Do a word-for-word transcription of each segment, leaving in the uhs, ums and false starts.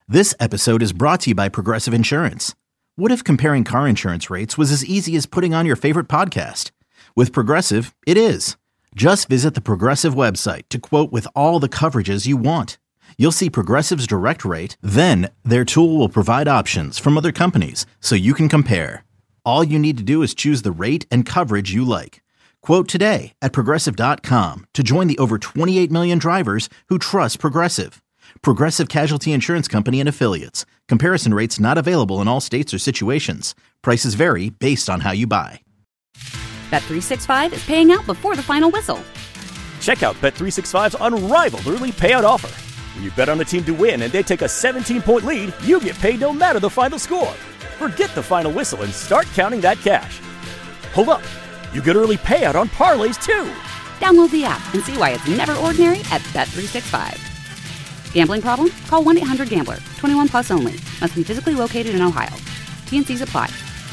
This episode is brought to you by Progressive Insurance. What if comparing car insurance rates was as easy as putting on your favorite podcast? With Progressive, it is. Just visit the Progressive website to quote with all the coverages you want. You'll see Progressive's direct rate, then their tool will provide options from other companies so you can compare. All you need to do is choose the rate and coverage you like. Quote today at progressive dot com to join the over twenty-eight million drivers who trust Progressive. Progressive Casualty Insurance Company and Affiliates. Comparison rates not available in all states or situations. Prices vary based on how you buy. Bet three sixty-five is paying out before the final whistle. Check out Bet three sixty-five's unrivaled early payout offer. When you bet on a team to win and they take a seventeen-point lead, you get paid no matter the final score. Forget the final whistle and start counting that cash. Hold up. You get early payout on parlays, too. Download the app and see why it's never ordinary at Bet three sixty-five. Gambling problem? Call one eight hundred gambler. twenty-one plus only. Must be physically located in Ohio. T and C's apply.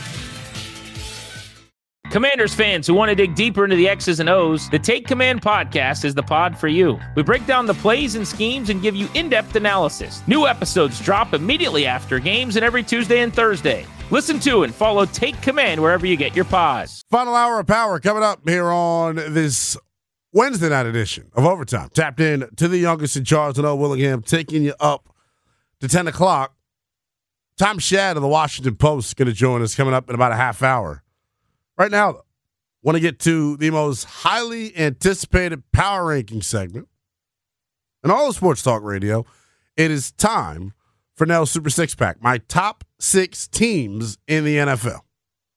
Commanders fans who want to dig deeper into the X's and O's, the Take Command podcast is the pod for you. We break down the plays and schemes and give you in-depth analysis. New episodes drop immediately after games and every Tuesday and Thursday. Listen to and follow Take Command wherever you get your pods. Final hour of power coming up here on this Wednesday night edition of Overtime. Tapped in to the youngest in charge, and O. Willingham, taking you up to ten o'clock. Tom Shad of the Washington Post is going to join us coming up in about a half hour. Right now, want to get to the most highly anticipated power ranking segment in all of sports talk radio. It is time for Nell's Super Six Pack, my top six teams in the N F L.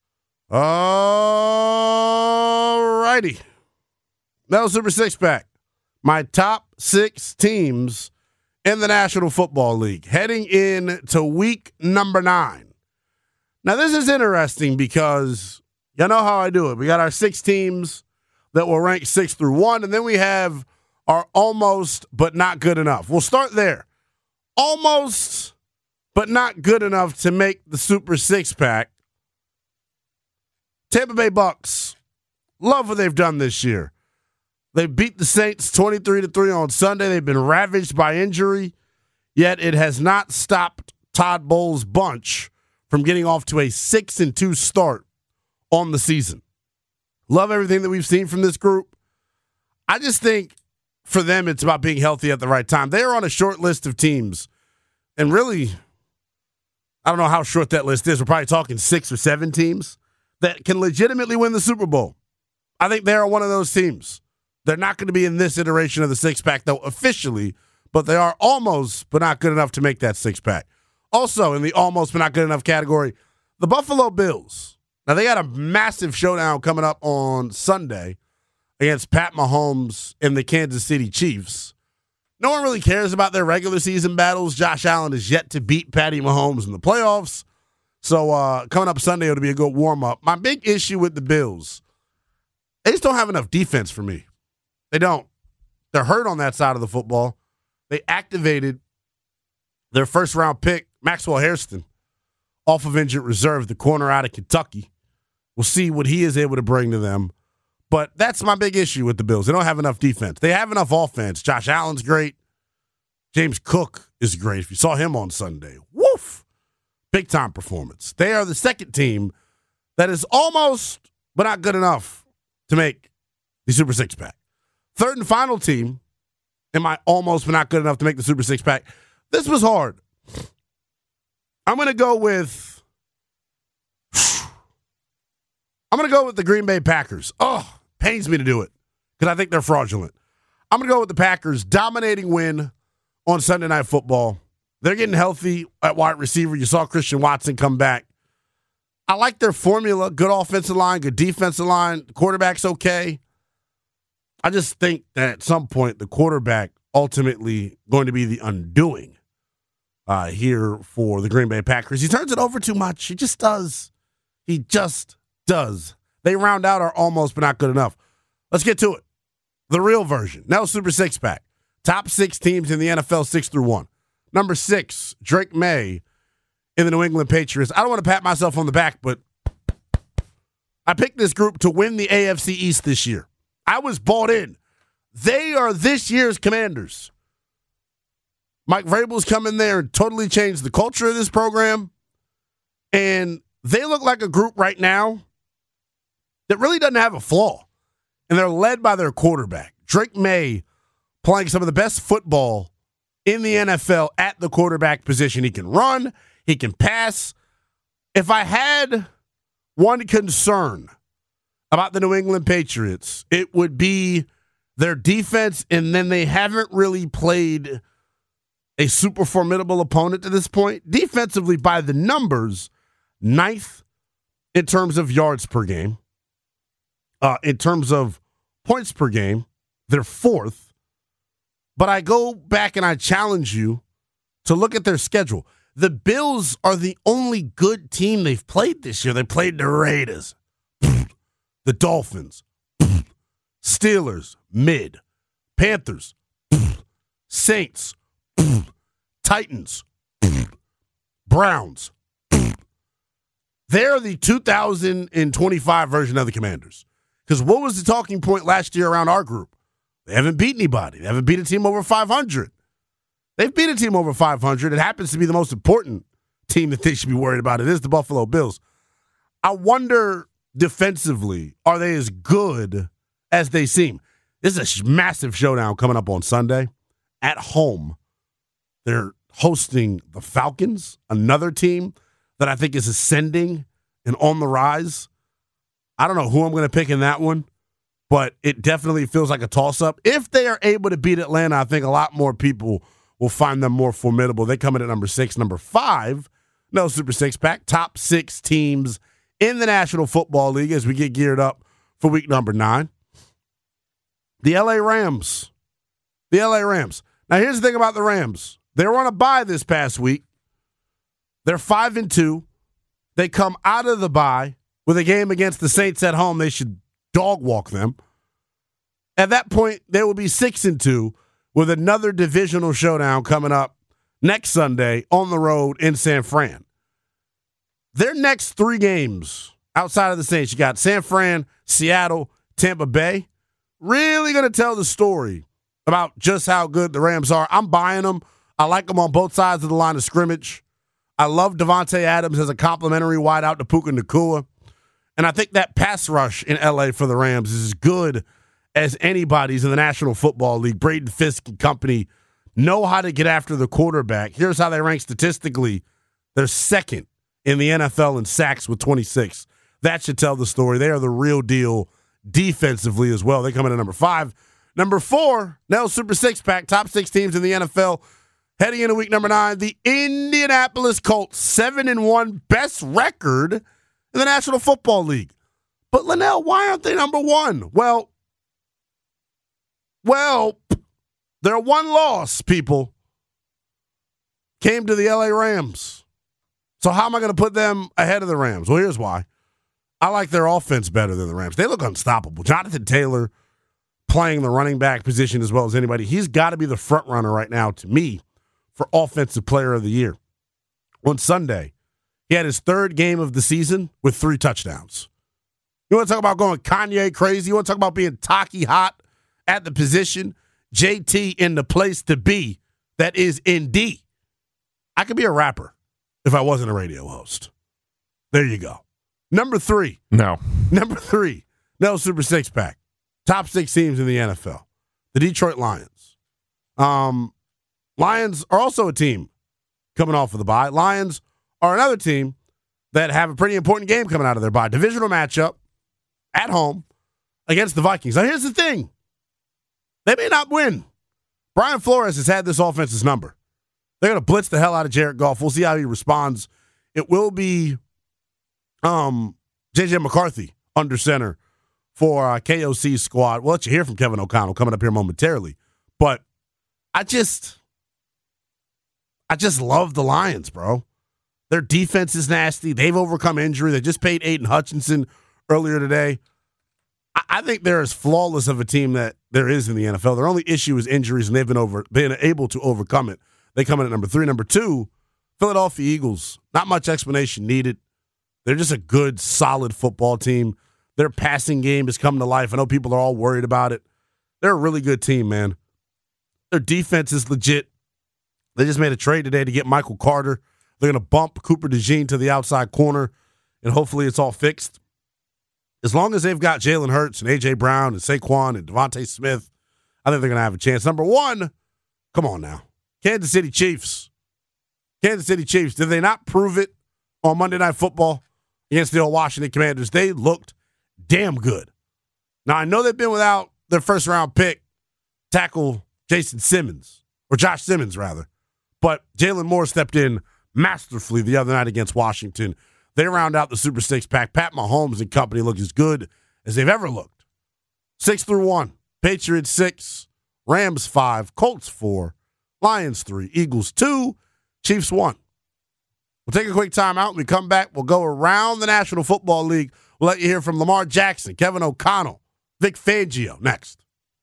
All righty. Nell's Super Six Pack, my top six teams in the National Football League, heading into week number nine. Now, this is interesting because you know how I do it. We got our six teams that will rank six through one, and then we have our almost but not good enough. We'll start there. Almost but not good enough to make the Super Six Pack. Tampa Bay Bucks. Love what they've done this year. They beat the Saints twenty-three to three on Sunday. They've been ravaged by injury, yet it has not stopped Todd Bowles' bunch from getting off to a six and two start on the season. Love everything that we've seen from this group. I just think for them it's about being healthy at the right time. They are on a short list of teams, and really, I don't know how short that list is. We're probably talking six or seven teams that can legitimately win the Super Bowl. I think they are one of those teams. They're not going to be in this iteration of the six-pack, though, officially, but they are almost but not good enough to make that six-pack. Also, in the almost but not good enough category, the Buffalo Bills. Now, they got a massive showdown coming up on Sunday against Pat Mahomes and the Kansas City Chiefs. No one really cares about their regular season battles. Josh Allen is yet to beat Patty Mahomes in the playoffs. So, uh, coming up Sunday, it'll be a good warm-up. My big issue with the Bills, they just don't have enough defense for me. They don't. They're hurt on that side of the football. They activated their first-round pick, Maxwell Hairston, off of injured reserve, the corner out of Kentucky. We'll see what he is able to bring to them. But that's my big issue with the Bills. They don't have enough defense. They have enough offense. Josh Allen's great. James Cook is great. If you saw him on Sunday, woof, big-time performance. They are the second team that is almost but not good enough to make the Super Six-Pack. Third and final team, am I almost but not good enough to make the Super Six-Pack? This was hard. I'm going to go with I'm going to go with the Green Bay Packers. Oh, pains me to do it because I think they're fraudulent. I'm going to go with the Packers. Dominating win on Sunday Night Football. They're getting healthy at wide receiver. You saw Christian Watson come back. I like their formula. Good offensive line, good defensive line. The quarterback's okay. I just think that at some point the quarterback ultimately going to be the undoing uh, here for the Green Bay Packers. He turns it over too much. He just does. He just does. They round out our almost but not good enough. Let's get to it. The real version. Now Super Six Pack. Top six teams in the N F L, six through one. Number six, Drake May in the New England Patriots. I don't want to pat myself on the back, but I picked this group to win the A F C East this year. I was bought in. They are this year's Commanders. Mike Vrabel's come in there and totally changed the culture of this program. And they look like a group right now that really doesn't have a flaw. And they're led by their quarterback, Drake May, playing some of the best football in the N F L at the quarterback position. He can run, he can pass. If I had one concern about the New England Patriots, it would be their defense, and then they haven't really played a super formidable opponent to this point. Defensively, by the numbers, ninth in terms of yards per game. Uh, in terms of points per game, they're fourth. But I go back and I challenge you to look at their schedule. The Bills are the only good team they've played this year. They played the Raiders, the Dolphins, Steelers, mid, Panthers, Saints, Titans, Browns. They're the two thousand twenty-five version of the Commanders. Because what was the talking point last year around our group? They haven't beat anybody. They haven't beat a team over five hundred. They've beat a team over five hundred. It happens to be the most important team that they should be worried about. It is the Buffalo Bills. I wonder defensively, are they as good as they seem? This is a massive showdown coming up on Sunday at home. They're hosting the Falcons, another team that I think is ascending and on the rise. I don't know who I'm going to pick in that one, but it definitely feels like a toss-up. If they are able to beat Atlanta, I think a lot more people will find them more formidable. They come in at number six. Number five, no Super Six-Pack, top six teams in the National Football League as we get geared up for week number nine. The L A Rams. The L A Rams. Now, here's the thing about the Rams. They were on a bye this past week. They're five and two. They come out of the bye with a game against the Saints at home. They should dog walk them. At that point, they will be six and two with another divisional showdown coming up next Sunday on the road in San Fran. Their next three games outside of the Saints, you got San Fran, Seattle, Tampa Bay. Really going to tell the story about just how good the Rams are. I'm buying them. I like them on both sides of the line of scrimmage. I love Devontae Adams as a complimentary wideout to Puka Nacua. And I think that pass rush in L A for the Rams is as good as anybody's in the National Football League. Braden Fisk and company know how to get after the quarterback. Here's how they rank statistically. They're second in the N F L in sacks with twenty-six. That should tell the story. They are the real deal defensively as well. They come in at number five. Number four, Nell Super Six-Pack, top six teams in the N F L. Heading into week number nine, the Indianapolis Colts, seven and one, best record in the National Football League. But, Linnell, why aren't they number one? Well, well, their one loss, people, came to the L A Rams. So how am I going to put them ahead of the Rams? Well, here's why. I like their offense better than the Rams. They look unstoppable. Jonathan Taylor playing the running back position as well as anybody. He's got to be the front runner right now to me for Offensive Player of the Year. On Sunday, he had his third game of the season with three touchdowns. You want to talk about going Kanye crazy? You want to talk about being Taki hot at the position? J T in the place to be that is in D. I could be a rapper if I wasn't a radio host. There you go. Number three. No. Number three. No Super Six-Pack. Top six teams in the N F L. The Detroit Lions. Um, Lions are also a team coming off of the bye. Lions are another team that have a pretty important game coming out of their bye. Divisional matchup at home against the Vikings. Now, here's the thing. They may not win. Brian Flores has had this offense's number. They're going to blitz the hell out of Jared Goff. We'll see how he responds. It will be um, J J McCarthy under center for uh, K O C's squad. We'll let you hear from Kevin O'Connell coming up here momentarily. But I just, I just love the Lions, bro. Their defense is nasty. They've overcome injury. They just paid Aiden Hutchinson earlier today. I, I think they're as flawless of a team that there is in the N F L. Their only issue is injuries, and they've been over, been able to overcome it. They come in at number three. Number two, Philadelphia Eagles. Not much explanation needed. They're just a good, solid football team. Their passing game has come to life. I know people are all worried about it. They're a really good team, man. Their defense is legit. They just made a trade today to get Michael Carter. They're going to bump Cooper DeJean to the outside corner, and hopefully it's all fixed. As long as they've got Jalen Hurts and A J. Brown and Saquon and Devontae Smith, I think they're going to have a chance. Number one, come on now. Kansas City Chiefs. Kansas City Chiefs. Did they not prove it on Monday Night Football against the old Washington Commanders? They looked damn good. Now, I know they've been without their first-round pick, tackle Jason Simmons, or Josh Simmons, rather. But Jalen Moore stepped in masterfully the other night against Washington. They round out the Super Six pack. Pat Mahomes and company look as good as they've ever looked. Six through one. Patriots six, Rams five, Colts four, Lions three, Eagles two, Chiefs one. We'll take a quick time out. When we come back, we'll go around the National Football League. We'll let you hear from Lamar Jackson, Kevin O'Connell, Vic Fangio next.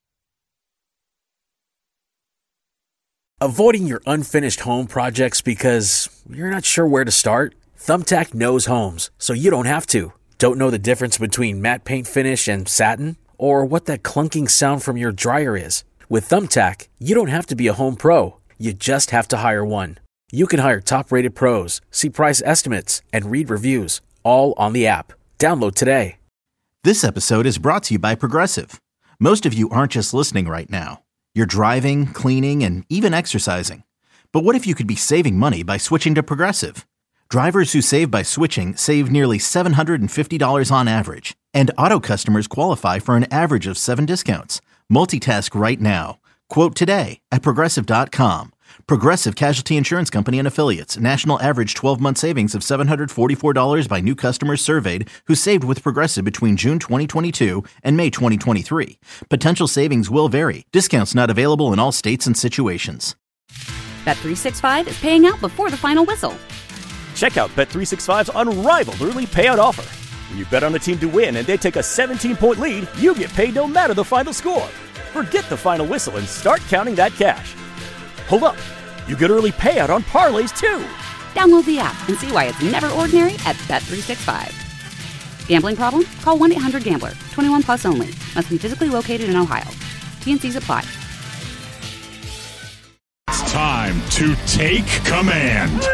Avoiding your unfinished home projects because you're not sure where to start? Thumbtack knows homes, so you don't have to. Don't know the difference between matte paint finish and satin? Or what that clunking sound from your dryer is? With Thumbtack, you don't have to be a home pro. You just have to hire one. You can hire top-rated pros, see price estimates, and read reviews, all on the app. Download today. This episode is brought to you by Progressive. Most of you aren't just listening right now. You're driving, cleaning, and even exercising. But what if you could be saving money by switching to Progressive? Drivers who save by switching save nearly seven hundred fifty dollars on average. And auto customers qualify for an average of seven discounts. Multitask right now. Quote today at Progressive dot com. Progressive Casualty Insurance Company and Affiliates. National average twelve-month savings of seven hundred forty-four dollars by new customers surveyed who saved with Progressive between June twenty twenty-two and May twenty twenty-three. Potential savings will vary. Discounts not available in all states and situations. Bet three sixty-five is paying out before the final whistle. Check out Bet three sixty-five's unrivaled early payout offer. When you bet on a team to win and they take a seventeen-point lead, you get paid no matter the final score. Forget the final whistle and start counting that cash. Hold up. You get early payout on parlays, too. Download the app and see why it's never ordinary at Bet three sixty-five. Gambling problem? Call one eight hundred gambler. twenty-one plus only. Must be physically located in Ohio. T N Cs apply. It's time to take command.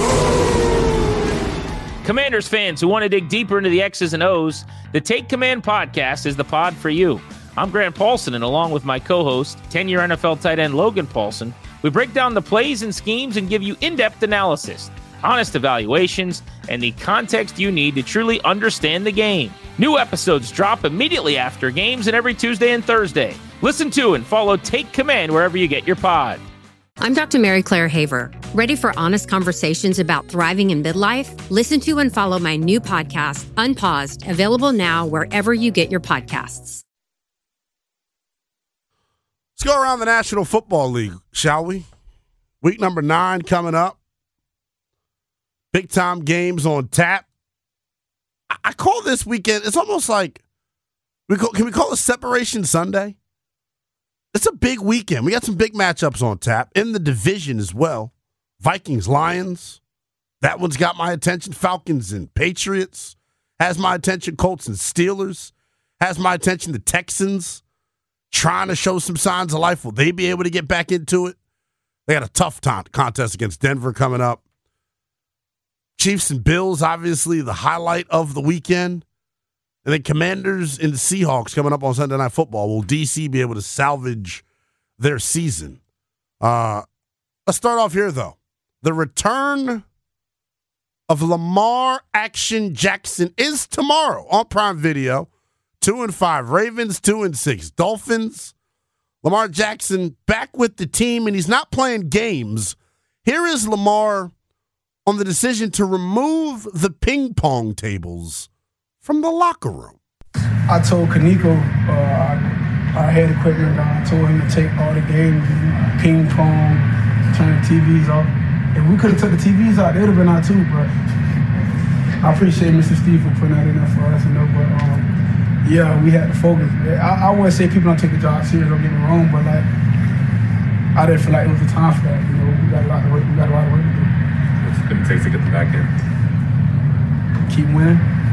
Commanders fans who want to dig deeper into the X's and O's, the Take Command podcast is the pod for you. I'm Grant Paulson, and along with my co-host, ten-year N F L tight end Logan Paulson, we break down the plays and schemes and give you in-depth analysis, honest evaluations, and the context you need to truly understand the game. New episodes drop immediately after games and every Tuesday and Thursday. Listen to and follow Take Command wherever you get your pod. I'm Doctor Mary Claire Haver. Ready for honest conversations about thriving in midlife? Listen to and follow my new podcast, Unpaused, available now wherever you get your podcasts. Let's go around the National Football League, shall we? Week number nine coming up. Big-time games on tap. I, I call this weekend, it's almost like, we call, can we call it Separation Sunday? It's a big weekend. We got some big matchups on tap in the division as well. Vikings, Lions. That one's got my attention. Falcons and Patriots. Has my attention. Colts and Steelers. Has my attention. The Texans trying to show some signs of life. Will they be able to get back into it? They got a tough time contest against Denver coming up. Chiefs and Bills, obviously the highlight of the weekend. And then Commanders and the Seahawks coming up on Sunday Night Football. Will D C be able to salvage their season? Uh, let's start off here, though. The return of Lamar Action Jackson is tomorrow on Prime Video. Two and five. Ravens, two and six. Dolphins. Lamar Jackson back with the team, and he's not playing games. Here is Lamar on the decision to remove the ping pong tables from the locker room. I told Kaneko, uh, our head equipment guy, I told him to take all the games, ping pong, turn the T Vs off. If we could have took the T Vs out, they would have been out too, but I appreciate Mister Steve for putting that in there for us, you know, but um, yeah, we had to focus. I, I wouldn't say people don't take the job serious, don't get me wrong, but like, I didn't feel like it was the time for that, you know, we got a lot of work, we got a lot of work to do. What's it going to take to get them back in? Keep winning.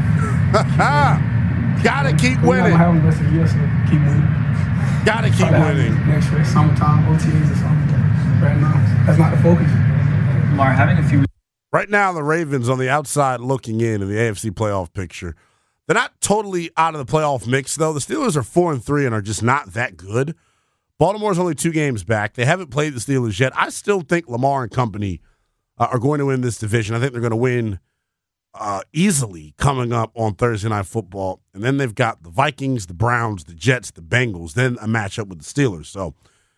Gotta keep We're winning. not having the rest of the year, so keep winning. Gotta keep Probably winning. Next year, summertime, O T As or something. right now. That's not the focus. Lamar, having a few. Right now, the Ravens on the outside looking in in the A F C playoff picture. They're not totally out of the playoff mix, though. The Steelers are four and three and are just not that good. Baltimore's only two games back. They haven't played the Steelers yet. I still think Lamar and company uh, are going to win this division. I think they're going to win uh, easily coming up on Thursday Night Football. And then they've got the Vikings, the Browns, the Jets, the Bengals, then a matchup with the Steelers. So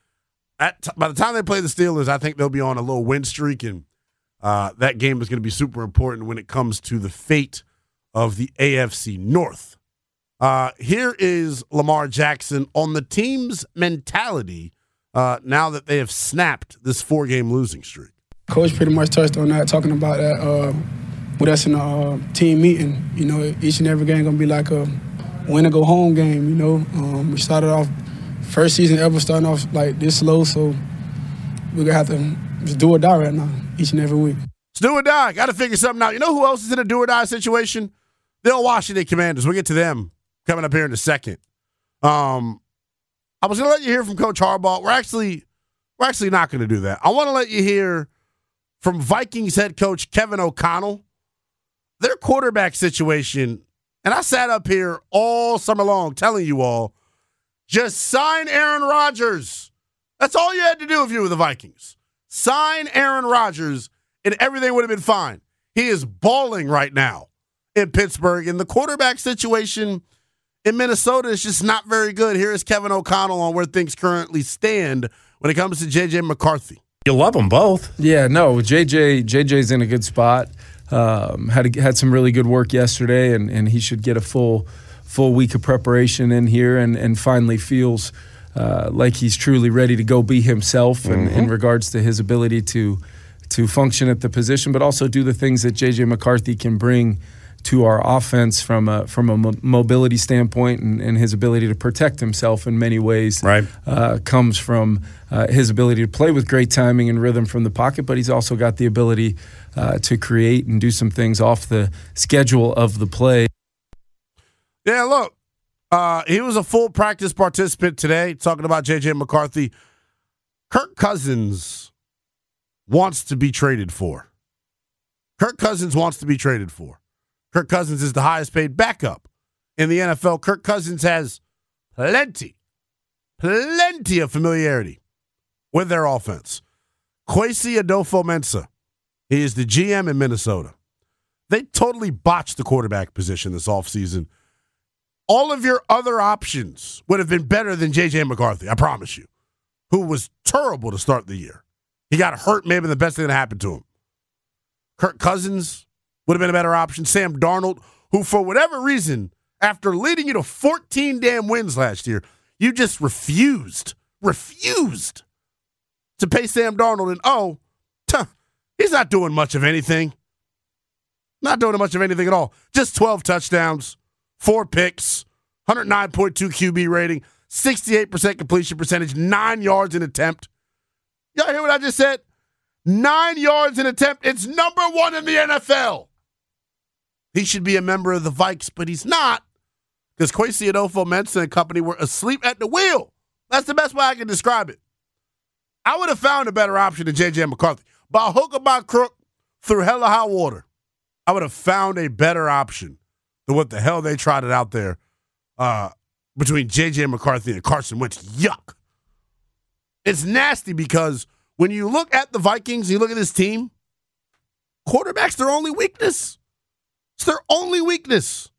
at t- by the time they play the Steelers, I think they'll be on a little win streak, and uh, that game is going to be super important when it comes to the fate of the A F C North. Uh, here is Lamar Jackson on the team's mentality uh, now that they have snapped this four-game losing streak. Coach pretty much touched on that, talking about that uh, with us in the uh, team meeting. You know, each and every game going to be like a win-or-go-home game, you know. Um, we started off, first season ever starting off like this slow, so we're going to have to just do or die right now, each and every week. It's do or die. Got to figure something out. You know who else is in a do or die situation? The old Washington Commanders. We'll get to them coming up here in a second. Um, I was going to let you hear from Coach Harbaugh. We're actually, we're actually not going to do that. I want to let you hear from Vikings head coach Kevin O'Connell. Their quarterback situation, and I sat up here all summer long telling you all, just sign Aaron Rodgers. That's all you had to do if you were the Vikings. Sign Aaron Rodgers, and everything would have been fine. He is balling right now in Pittsburgh, and the quarterback situation in Minnesota is just not very good. Here is Kevin O'Connell on where things currently stand when it comes to J J McCarthy. You love them both. Yeah, no, J J J J's in a good spot. Um, had a, had some really good work yesterday, and, and he should get a full full week of preparation in here, and, and finally feels uh, like he's truly ready to go be himself in, mm-hmm. in regards to his ability to to function at the position, but also do the things that J J McCarthy can bring to our offense from a from a mo- mobility standpoint, and, and his ability to protect himself in many ways right. uh, comes from uh, his ability to play with great timing and rhythm from the pocket, but he's also got the ability uh, to create and do some things off the schedule of the play. Yeah, look, uh, he was a full practice participant today, talking about J J McCarthy. Kirk Cousins wants to be traded for. Kirk Cousins wants to be traded for. Kirk Cousins is the highest paid backup in the N F L. Kirk Cousins has plenty, plenty of familiarity with their offense. Kwesi Adofo-Mensah, he is the G M in Minnesota. They totally botched the quarterback position this offseason. All of your other options would have been better than J J McCarthy, I promise you, who was terrible to start the year. He got hurt, maybe the best thing that happened to him. Kirk Cousins would have been a better option. Sam Darnold, who for whatever reason, after leading you to fourteen damn wins last year, you just refused, refused to pay Sam Darnold. And oh, tuh, he's not doing much of anything. Not doing much of anything at all. Just twelve touchdowns, four picks, one oh nine point two Q B rating, sixty-eight percent completion percentage, nine yards in attempt. Y'all hear what I just said? Nine yards in attempt. It's number one in the N F L. He should be a member of the Vikes, but he's not, because Kwesi Adofo-Mensah and company were asleep at the wheel. That's the best way I can describe it. I would have found a better option than J J McCarthy. By hook or by crook, through hell or high water, I would have found a better option than what the hell they tried it out there uh, between J J McCarthy and Carson Wentz. Yuck. It's nasty because when you look at the Vikings, you look at this team, quarterback's their only weakness. It's their only weakness.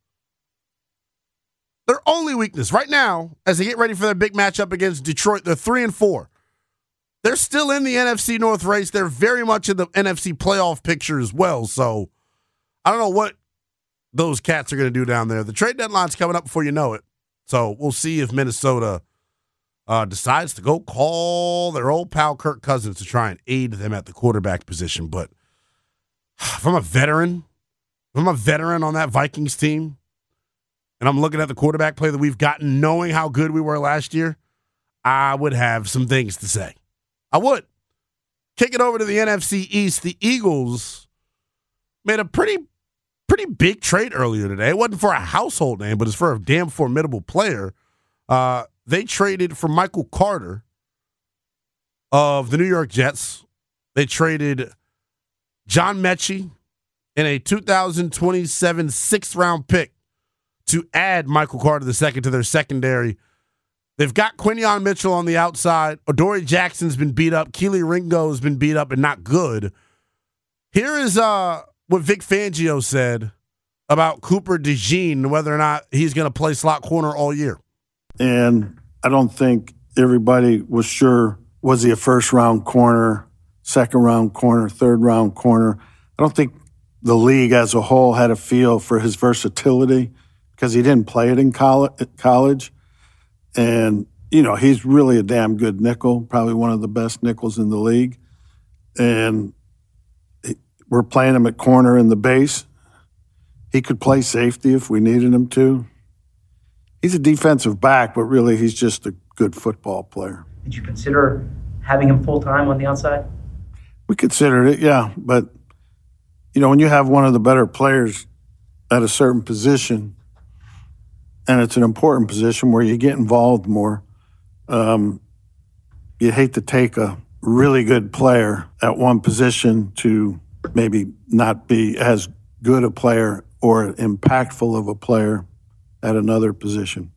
Their only weakness. Right now, as they get ready for their big matchup against Detroit, they're three and four. They're still in the N F C North race. They're very much in the N F C playoff picture as well. So I don't know what those cats are going to do down there. The trade deadline's coming up before you know it. So we'll see if Minnesota uh, decides to go call their old pal Kirk Cousins to try and aid them at the quarterback position. But if I'm a veteran, if I'm a veteran on that Vikings team, and I'm looking at the quarterback play that we've gotten, knowing how good we were last year, I would have some things to say. I would. Kick it over to the N F C East. The Eagles made a pretty, pretty big trade earlier today. It wasn't for a household name, but it's for a damn formidable player. Uh, they traded for Michael Carter of the New York Jets. They traded John Mechie and a two thousand twenty-seven sixth-round pick to add Michael Carter the second to their secondary. They've got Quinyon Mitchell on the outside. Adoree Jackson's been beat up. Kelee Ringo's been beat up and not good. Here is uh, what Vic Fangio said about Cooper DeJean, whether or not he's going to play slot corner all year. And I don't think everybody was sure, was he a first-round corner, second-round corner, third-round corner. I don't think the league as a whole had a feel for his versatility because he didn't play it in college. And, you know, he's really a damn good nickel, probably one of the best nickels in the league. And we're playing him at corner in the base. He could play safety if we needed him to. He's a defensive back, but really he's just a good football player. Did you consider having him full-time on the outside? We considered it, yeah. But, you know, when you have one of the better players at a certain position, and it's an important position where you get involved more, um, you hate to take a really good player at one position to maybe not be as good a player or impactful of a player at another position.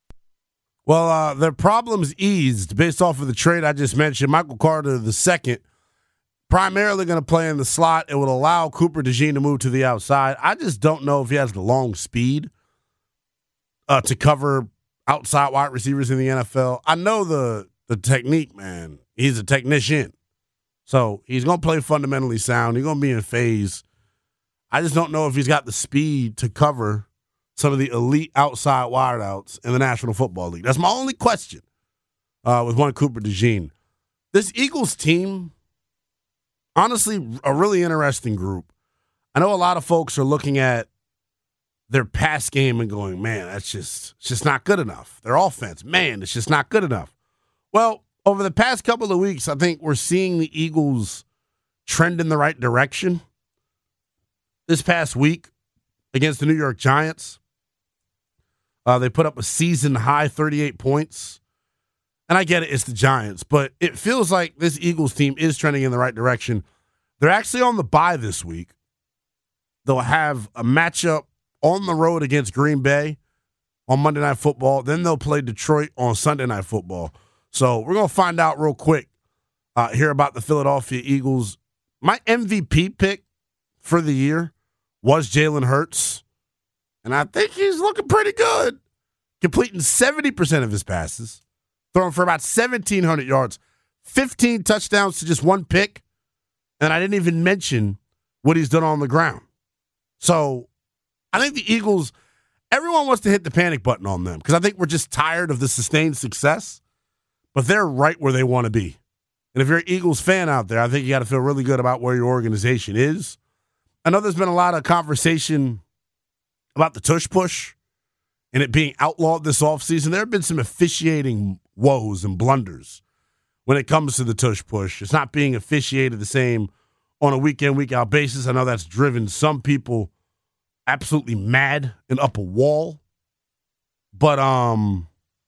Well, uh, their problems eased based off of the trade I just mentioned. Michael Carter the second, primarily going to play in the slot. It would allow Cooper DeJean to move to the outside. I just don't know if he has the long speed uh, to cover outside wide receivers in the N F L. I know the the technique, man. He's a technician. So he's going to play fundamentally sound. He's going to be in phase. I just don't know if he's got the speed to cover some of the elite outside wideouts in the National Football League. That's my only question uh, with one Cooper DeJean. This Eagles team, honestly, a really interesting group. I know a lot of folks are looking at their pass game and going, man, that's just, it's just not good enough. Their offense, man, it's just not good enough. Well, over the past couple of weeks, I think we're seeing the Eagles trend in the right direction. This past week against the New York Giants, uh, they put up a season-high thirty-eight points. And I get it, it's the Giants, but it feels like this Eagles team is trending in the right direction. They're actually on the bye this week. They'll have a matchup on the road against Green Bay on Monday Night Football. Then they'll play Detroit on Sunday Night Football. So we're going to find out real quick uh, here about the Philadelphia Eagles. My M V P pick for the year was Jalen Hurts, and I think he's looking pretty good, completing seventy percent of his passes, throwing for about seventeen hundred yards, fifteen touchdowns to just one pick, and I didn't even mention what he's done on the ground. So I think the Eagles, everyone wants to hit the panic button on them because I think we're just tired of the sustained success, but they're right where they want to be. And if you're an Eagles fan out there, I think you got to feel really good about where your organization is. I know there's been a lot of conversation about the tush push and it being outlawed this offseason. There have been some officiating woes and blunders when it comes to the tush push. It's not being officiated the same on a week-in, week-out basis. I know that's driven some people absolutely mad and up a wall. But um,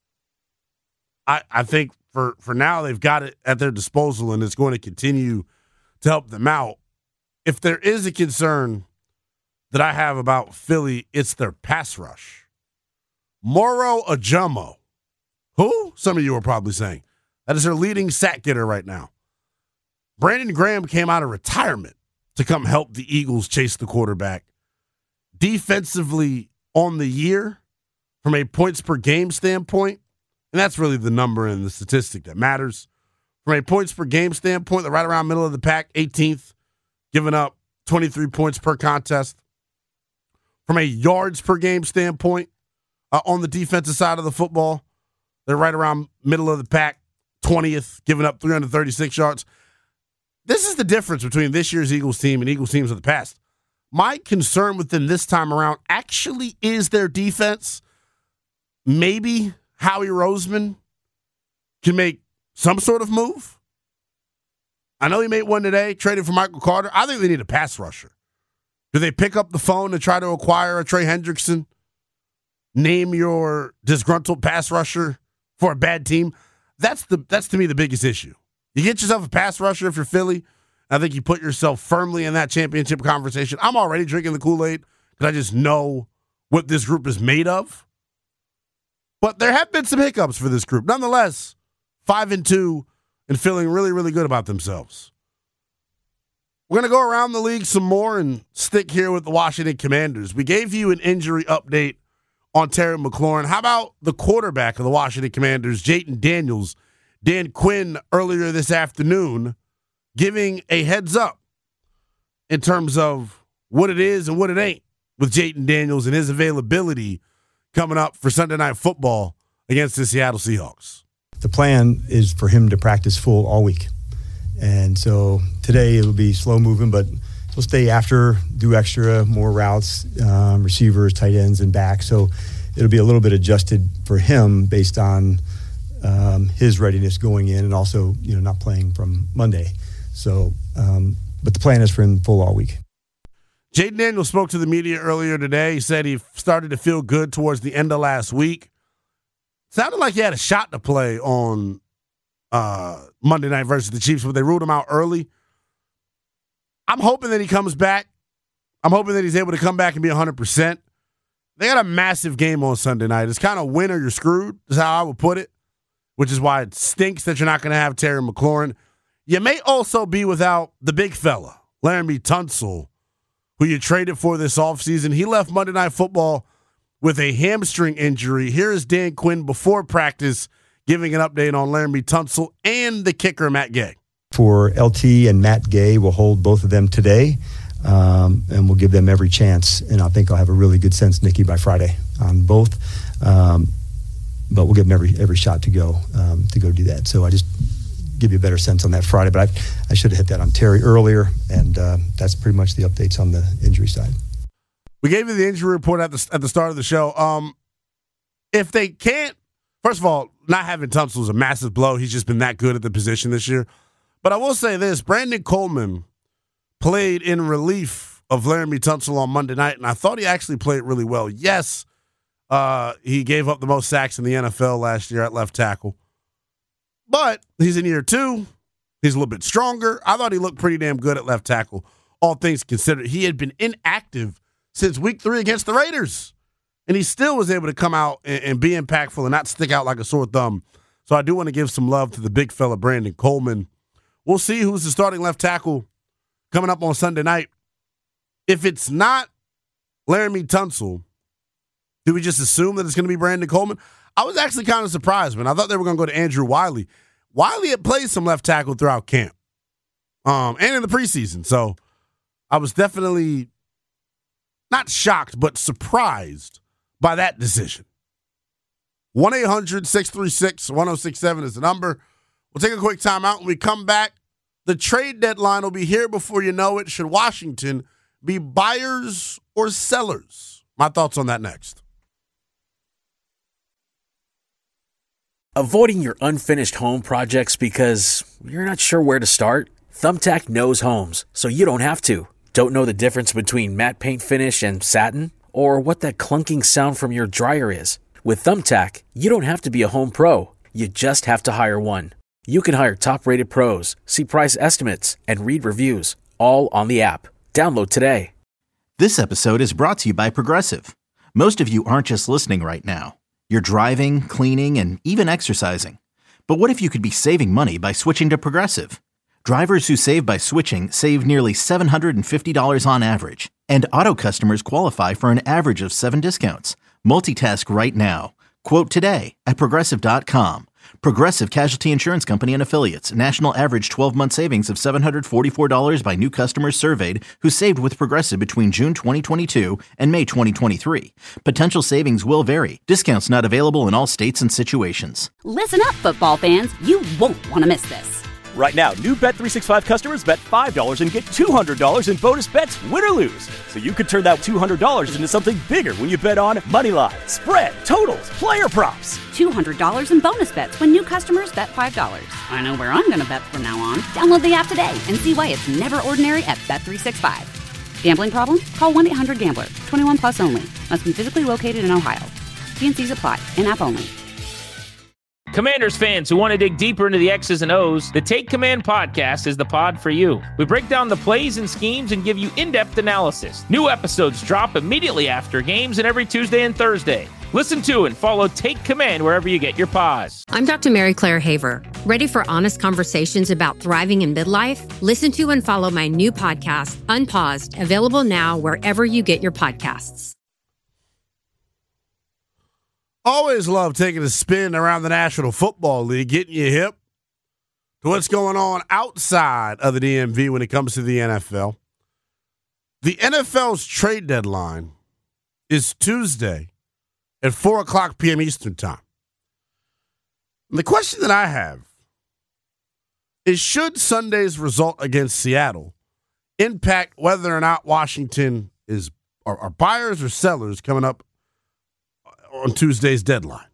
I, I think for, for now they've got it at their disposal and it's going to continue to help them out. If there is a concern that I have about Philly, it's their pass rush. Moro Ojomo. Who? Some of you are probably saying. That is their leading sack getter right now. Brandon Graham came out of retirement to come help the Eagles chase the quarterback. Defensively on the year, from a points per game standpoint, and that's really the number and the statistic that matters. From a points per game standpoint, they're right around middle of the pack, eighteenth, giving up twenty-three points per contest. From a yards per game standpoint, uh, on the defensive side of the football, they're right around middle of the pack, twentieth, giving up three hundred thirty-six yards. This is the difference between this year's Eagles team and Eagles teams of the past. My concern with them this time around actually is their defense. Maybe Howie Roseman can make some sort of move. I know he made one today, traded for Michael Carter. I think they need a pass rusher. Do they pick up the phone and try to acquire a Trey Hendrickson? Name your disgruntled pass rusher for a bad team? That's the that's to me the biggest issue. You get yourself a pass rusher if you're Philly. I think you put yourself firmly in that championship conversation. I'm already drinking the Kool-Aid because I just know what this group is made of. But there have been some hiccups for this group. Nonetheless, five and two and feeling really, really good about themselves. We're going to go around the league some more and stick here with the Washington Commanders. We gave you an injury update on Terry McLaurin. How about the quarterback of the Washington Commanders, Jayden Daniels, Dan Quinn, earlier this afternoon, giving a heads up in terms of what it is and what it ain't with Jayden Daniels and his availability coming up for Sunday Night Football against the Seattle Seahawks. The plan is for him to practice full all week. And so today it'll be slow moving, but he'll stay after, do extra, more routes, um, receivers, tight ends, and back. So it'll be a little bit adjusted for him based on um, his readiness going in and also, you know, not playing from Monday. So, um, but the plan is for him full all week. Jayden Daniels spoke to the media earlier today. He said he started to feel good towards the end of last week. Sounded like he had a shot to play on uh, Monday night versus the Chiefs, but they ruled him out early. I'm hoping that he comes back. I'm hoping that he's able to come back and be one hundred percent. They got a massive game on Sunday night. It's kind of win or you're screwed, is how I would put it, which is why it stinks that you're not going to have Terry McLaurin. You may also be without the big fella, Laramie Tunsil, who you traded for this offseason. He left Monday Night Football with a hamstring injury. Here is Dan Quinn before practice giving an update on Laramie Tunsil and the kicker, Matt Gay. For L T and Matt Gay, we'll hold both of them today, um, and we'll give them every chance. And I think I'll have a really good sense, Nikki, by Friday on both. Um, but we'll give them every every shot to go um, to go do that. So I just give you a better sense on that Friday. But I, I should have hit that on Terry earlier, and uh, that's pretty much the updates on the injury side. We gave you the injury report at the at the start of the show. Um, if they can't, first of all, not having Tunsil is a massive blow. He's just been that good at the position this year. But I will say this, Brandon Coleman played in relief of Laramie Tunsil on Monday night, and I thought he actually played really well. Yes, uh, he gave up the most sacks in the N F L last year at left tackle. But he's in year two. He's a little bit stronger. I thought he looked pretty damn good at left tackle, all things considered. He had been inactive since week three against the Raiders, and he still was able to come out and, and be impactful and not stick out like a sore thumb. So I do want to give some love to the big fella, Brandon Coleman. We'll see who's the starting left tackle coming up on Sunday night. If it's not Laramie Tunsil, do we just assume that it's going to be Brandon Coleman? I was actually kind of surprised, man. I thought they were going to go to Andrew Wiley. Wiley had played some left tackle throughout camp um, and in the preseason. So I was definitely not shocked, but surprised by that decision. one eight hundred six three six one oh six seven is the number. We'll take a quick timeout. When we come back, the trade deadline will be here before you know it. Should Washington be buyers or sellers? My thoughts on that next. Avoiding your unfinished home projects because you're not sure where to start? Thumbtack knows homes, so you don't have to. Don't know the difference between matte paint finish and satin? Or what that clunking sound from your dryer is? With Thumbtack, you don't have to be a home pro. You just have to hire one. You can hire top-rated pros, see price estimates, and read reviews, all on the app. Download today. This episode is brought to you by Progressive. Most of you aren't just listening right now. You're driving, cleaning, and even exercising. But what if you could be saving money by switching to Progressive? Drivers who save by switching save nearly seven hundred fifty dollars on average. And auto customers qualify for an average of seven discounts. Multitask right now. Quote today at Progressive dot com. Progressive Casualty Insurance Company and Affiliates. National average twelve-month savings of seven hundred forty-four dollars by new customers surveyed who saved with Progressive between June twenty twenty-two and May twenty twenty-three. Potential savings will vary. Discounts not available in all states and situations. Listen up, football fans. You won't want to miss this. Right now, new Bet three sixty-five customers bet five dollars and get two hundred dollars in bonus bets, win or lose. So you could turn that two hundred dollars into something bigger when you bet on money line, spread, totals, player props. two hundred dollars in bonus bets when new customers bet five dollars. I know where I'm going to bet from now on. Download the app today and see why it's never ordinary at Bet three sixty-five. Gambling problem? Call one eight hundred gambler. twenty-one plus only. Must be physically located in Ohio. T and C's apply. In-app only. Commanders fans who want to dig deeper into the X's and O's, the Take Command podcast is the pod for you. We break down the plays and schemes and give you in-depth analysis. New episodes drop immediately after games and every Tuesday and Thursday. Listen to and follow Take Command wherever you get your pods. I'm Doctor Mary Claire Haver. Ready for honest conversations about thriving in midlife? Listen to and follow my new podcast, Unpaused, available now wherever you get your podcasts. Always love taking a spin around the National Football League, getting you hip to what's going on outside of the D M V when it comes to the N F L. The N F L's trade deadline is Tuesday at four o'clock p.m. Eastern Time. And the question that I have is, should Sunday's result against Seattle impact whether or not Washington is are, are buyers or sellers coming up on Tuesday's deadline?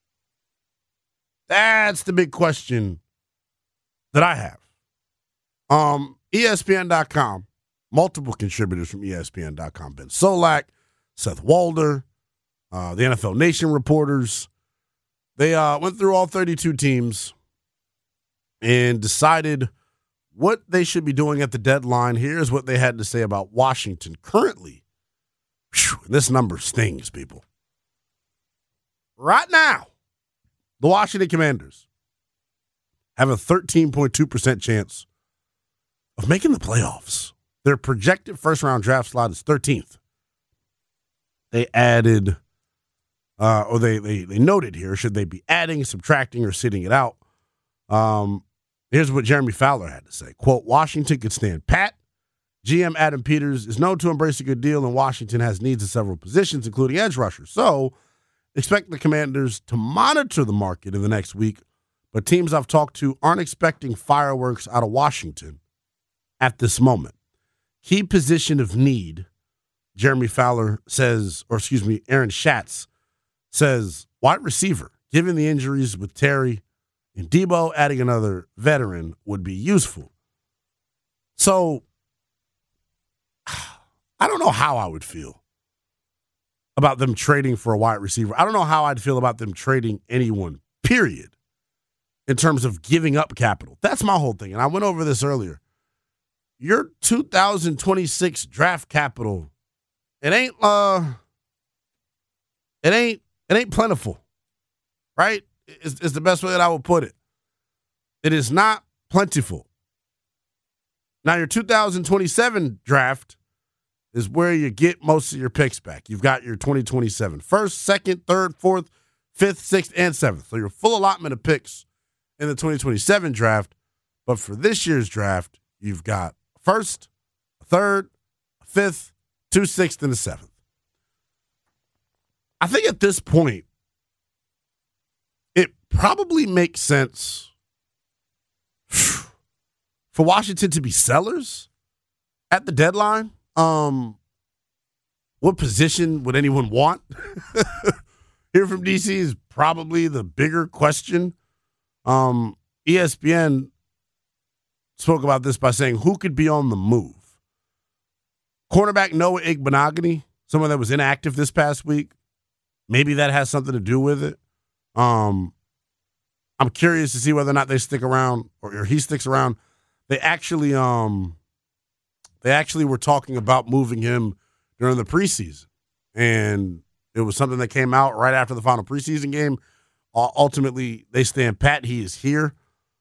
That's the big question that I have. Um, E S P N dot com, multiple contributors from E S P N dot com, Ben Solak, Seth Walder, uh, the N F L Nation reporters, they uh, went through all thirty-two teams and decided what they should be doing at the deadline. Here's what they had to say about Washington currently. Whew, this number stings, people. Right now, the Washington Commanders have a thirteen point two percent chance of making the playoffs. Their projected first-round draft slot is thirteenth. They added, uh, or they, they they noted here, should they be adding, subtracting, or sitting it out? Um, here's what Jeremy Fowler had to say. Quote, Washington could stand pat. G M Adam Peters is known to embrace a good deal, and Washington has needs in several positions, including edge rushers. So, expect the Commanders to monitor the market in the next week, but teams I've talked to aren't expecting fireworks out of Washington at this moment. Key position of need, Jeremy Fowler says, or excuse me, Aaron Schatz says, wide receiver. Given the injuries with Terry and Debo, adding another veteran would be useful. So, I don't know how I would feel about them trading for a wide receiver. I don't know how I'd feel about them trading anyone, period, in terms of giving up capital. That's my whole thing, and I went over this earlier. Your two thousand twenty-six draft capital, it ain't uh, it ain't it ain't plentiful, right? Is is the best way that I would put it. It is not plentiful. Now your two thousand twenty-seven draft is where you get most of your picks back. You've got your twenty twenty-seven first, second, third, fourth, fifth, sixth, and seventh. So your full allotment of picks in the twenty twenty-seven draft. But for this year's draft, you've got a first, a third, a fifth, two sixth, and a seventh. I think at this point, it probably makes sense for Washington to be sellers at the deadline. Um, what position would anyone want? Here from D C is probably the bigger question. Um, E S P N spoke about this by saying, who could be on the move? Cornerback Noah Igbinoghene, someone that was inactive this past week. Maybe that has something to do with it. Um, I'm curious to see whether or not they stick around or, or he sticks around. They actually, um, They actually were talking about moving him during the preseason, and it was something that came out right after the final preseason game. Uh, ultimately, they stand pat. He is here.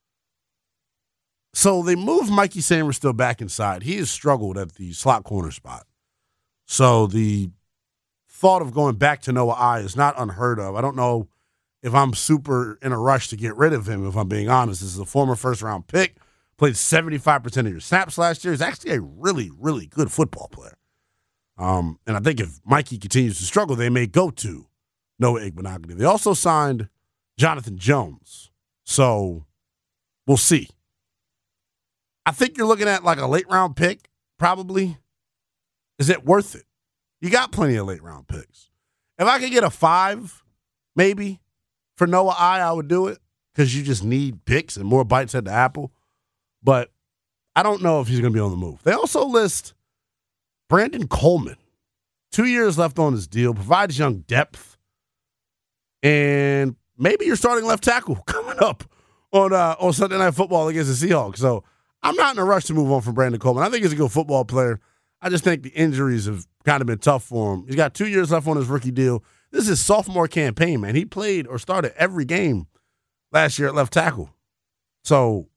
So they moved Mikey Sainristil back inside. He has struggled at the slot corner spot. So the thought of going back to Noah I is not unheard of. I don't know if I'm super in a rush to get rid of him, if I'm being honest. This is a former first-round pick. Played seventy-five percent of your snaps last year. He's actually a really, really good football player. Um, and I think if Mikey continues to struggle, they may go to Noah Igbinoghene. They also signed Jonathan Jones. So we'll see. I think you're looking at like a late-round pick, probably. Is it worth it? You got plenty of late-round picks. If I could get a five, maybe, for Noah I, I would do it because you just need picks and more bites at the apple. But I don't know if he's going to be on the move. They also list Brandon Coleman. Two years left on his deal, provides young depth, and maybe you're starting left tackle coming up on uh, on Sunday Night Football against the Seahawks. So I'm not in a rush to move on from Brandon Coleman. I think he's a good football player. I just think the injuries have kind of been tough for him. He's got two years left on his rookie deal. This is his sophomore campaign, man. He played or started every game last year at left tackle. So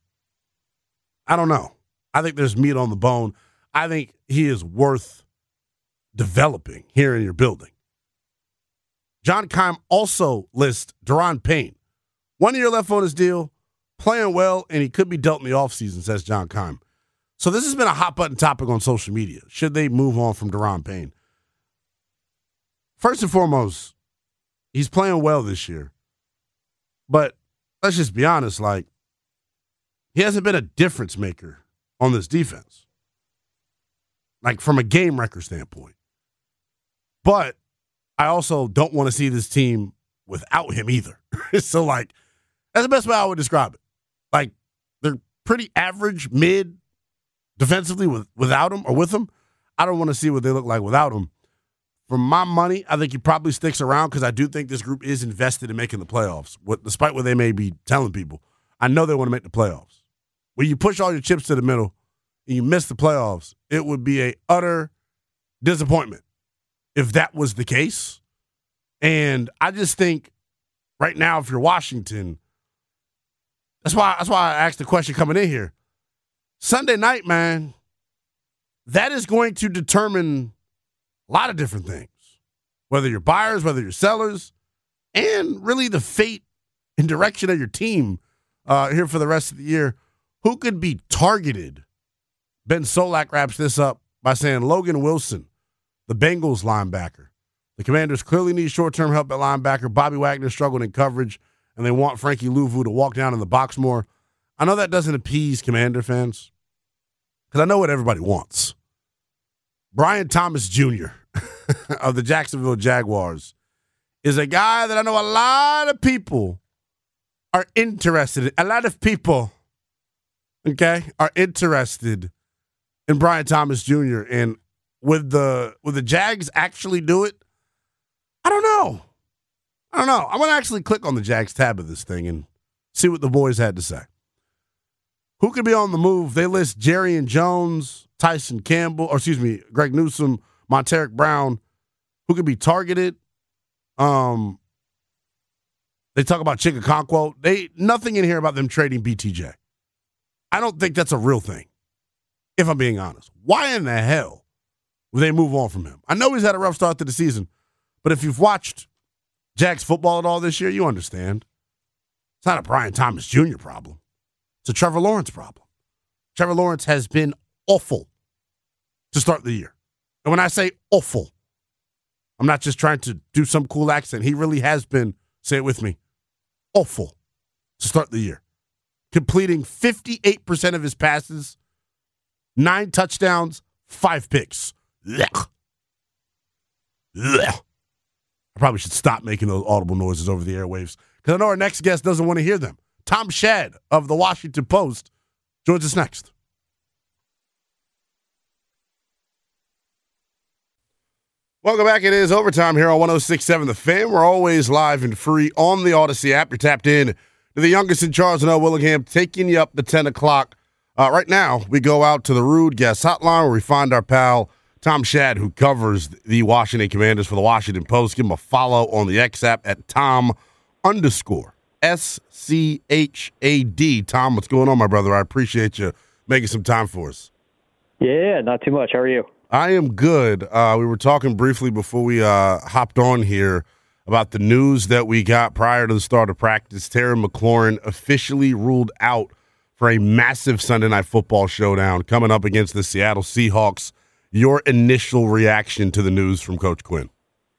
I don't know. I think there's meat on the bone. I think he is worth developing here in your building. John Keim also lists Daron Payne. One year left on his deal, playing well, and he could be dealt in the offseason, says John Keim. So this has been a hot-button topic on social media. Should they move on from Daron Payne? First and foremost, he's playing well this year. But let's just be honest, like, he hasn't been a difference maker on this defense. Like, from a game record standpoint. But I also don't want to see this team without him either. So, like, that's the best way I would describe it. Like, they're pretty average, mid, defensively with, without him or with him. I don't want to see what they look like without him. For my money, I think he probably sticks around because I do think this group is invested in making the playoffs, what, despite what they may be telling people. I know they want to make the playoffs. When you push all your chips to the middle and you miss the playoffs, it would be a utter disappointment if that was the case. And I just think right now, if you're Washington, that's why that's why I asked the question coming in here. Sunday night, man, that is going to determine a lot of different things, whether you're buyers, whether you're sellers, and really the fate and direction of your team uh, here for the rest of the year. Who could be targeted? Ben Solak wraps this up by saying Logan Wilson, the Bengals linebacker. The Commanders clearly need short-term help at linebacker. Bobby Wagner struggled in coverage, and they want Frankie Louvu to walk down in the box more. I know that doesn't appease Commander fans because I know what everybody wants. Brian Thomas Junior of the Jacksonville Jaguars is a guy that I know a lot of people are interested in. A lot of people, okay, are interested in Brian Thomas Junior And would the, would the Jags actually do it? I don't know. I don't know. I'm going to actually click on the Jags tab of this thing and see what the boys had to say. Who could be on the move? They list Jerrion Jones, Tyson Campbell, or excuse me, Greg Newsome, Monteric Brown. Who could be targeted? Um, they talk about Chikakonkwo. They nothing in here about them trading B T J. I don't think that's a real thing, if I'm being honest. Why in the hell would they move on from him? I know he's had a rough start to the season, but if you've watched Jags football at all this year, you understand. It's not a Brian Thomas Junior problem. It's a Trevor Lawrence problem. Trevor Lawrence has been awful to start the year. And when I say awful, I'm not just trying to do some cool accent. He really has been, say it with me, awful to start the year. Completing fifty-eight percent of his passes, nine touchdowns, five picks. Blech. Blech. I probably should stop making those audible noises over the airwaves because I know our next guest doesn't want to hear them. Tom Shad of the Washington Post joins us next. Welcome back. It is overtime here on one oh six point seven The Fan. We're always live and free on the Odyssey app. You're tapped in to the youngest in Charles and L. Willingham, taking you up to ten o'clock. Uh, right now, we go out to the Rude Guest Hotline where we find our pal Tom Shad, who covers the Washington Commanders for the Washington Post. Give him a follow on the X app at Tom underscore S C H A D. Tom, what's going on, my brother? I appreciate you making some time for us. Yeah, not too much. How are you? I am good. Uh, we were talking briefly before we uh, hopped on here about the news that we got prior to the start of practice. Terry McLaurin officially ruled out for a massive Sunday Night Football showdown coming up against the Seattle Seahawks. Your initial reaction to the news from Coach Quinn?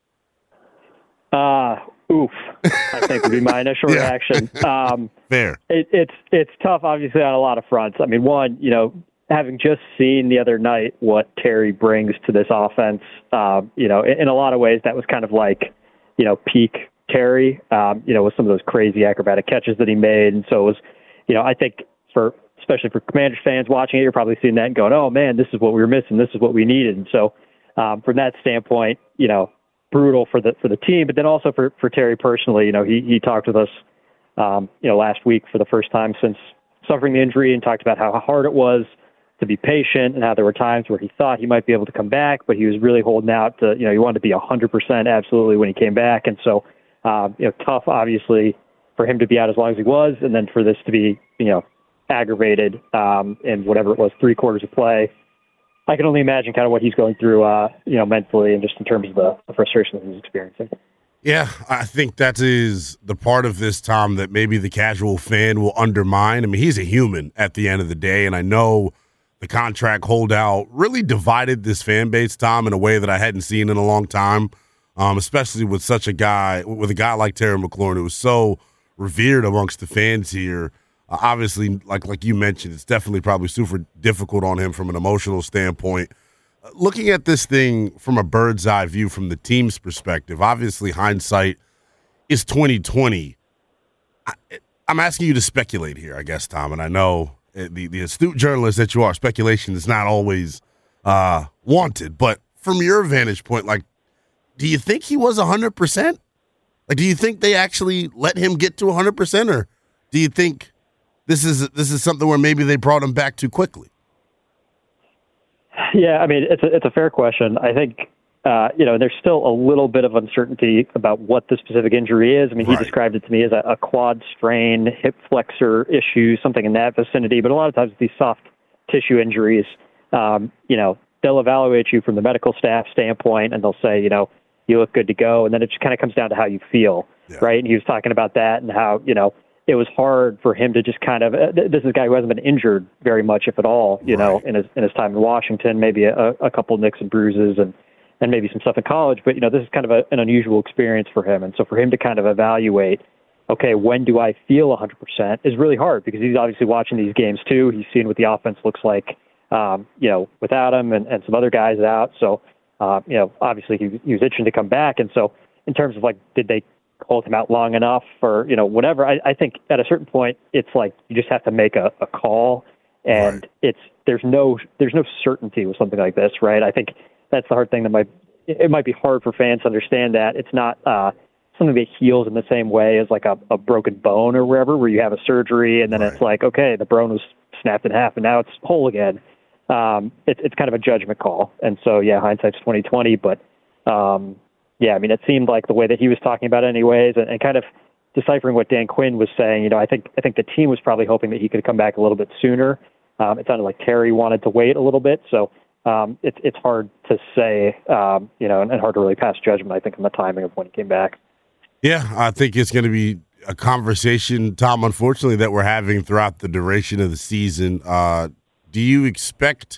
Uh, oof, I think would be my initial yeah. reaction. Um, Fair. It, it's it's tough, obviously, on a lot of fronts. I mean, one, you know, having just seen the other night what Terry brings to this offense, uh, you know, in, in a lot of ways that was kind of like, you know, peak Terry, um, you know, with some of those crazy acrobatic catches that he made. And so it was, you know, I think for especially for Commanders fans watching it, you're probably seeing that and going, oh, man, this is what we were missing. This is what we needed. And so um, from that standpoint, you know, brutal for the for the team, but then also for, for Terry personally. You know, he he talked with us, um, you know, last week for the first time since suffering the injury, and talked about how hard it was to be patient and how there were times where he thought he might be able to come back, but he was really holding out to, you know, he wanted to be one hundred percent absolutely when he came back. And so, um, you know, tough, obviously, for him to be out as long as he was, and then for this to be, you know, aggravated um, in whatever it was, three quarters of play. I can only imagine kind of what he's going through, uh, you know, mentally and just in terms of the, the frustration that he's experiencing. Yeah, I think that is the part of this, Tom, that maybe the casual fan will undermine. I mean, he's a human at the end of the day, and I know the contract holdout really divided this fan base, Tom, in a way that I hadn't seen in a long time, um, especially with such a guy, with a guy like Terry McLaurin, who was so revered amongst the fans here. Uh, obviously, like like you mentioned, it's definitely probably super difficult on him from an emotional standpoint. Uh, looking at this thing from a bird's eye view from the team's perspective, obviously hindsight is twenty twenty. I, I'm asking you to speculate here, I guess, Tom, and I know the, the astute journalist that you are, speculation is not always uh, wanted. But from your vantage point, like, do you think he was one hundred percent? Like, do you think they actually let him get to one hundred percent, or do you think this is this is something where maybe they brought him back too quickly? Yeah, I mean, it's a, it's a fair question. I think, uh, you know, there's still a little bit of uncertainty about what the specific injury is. I mean, right. He described it to me as a, a quad strain, hip flexor issue, something in that vicinity. But a lot of times these soft tissue injuries, um, you know, they'll evaluate you from the medical staff standpoint, and they'll say, you know, you look good to go. And then it just kind of comes down to how you feel, yeah. right? And he was talking about that and how, you know, it was hard for him to just kind of, uh, this is a guy who hasn't been injured very much, if at all, you right. know, in his in his time in Washington, maybe a, a couple nicks and bruises and, and maybe some stuff in college. But, you know, this is kind of a, an unusual experience for him. And so for him to kind of evaluate, okay, when do I feel one hundred percent is really hard, because he's obviously watching these games too. He's seen what the offense looks like, um, you know, without him and, and some other guys out. So, uh, you know, obviously he, he was itching to come back. And so in terms of like, did they hold him out long enough or, you know, whatever, I, I think at a certain point, it's like you just have to make a, a call, and right. it's, there's no, there's no certainty with something like this, right? I think that's the hard thing that might, it might be hard for fans to understand that it's not uh, something that heals in the same way as like a, a broken bone or wherever, where you have a surgery and then right. it's like, okay, the bone was snapped in half and now it's whole again. Um, it, it's kind of a judgment call. And so, yeah, hindsight's twenty twenty, but, um, yeah, I mean, it seemed like the way that he was talking about it anyways, and, and kind of deciphering what Dan Quinn was saying, you know, I think I think the team was probably hoping that he could come back a little bit sooner. Um, it sounded like Terry wanted to wait a little bit, so um, it's it's hard to say, um, you know, and, and hard to really pass judgment, I think, on the timing of when he came back. Yeah, I think it's going to be a conversation, Tom, unfortunately, that we're having throughout the duration of the season. Uh, do you expect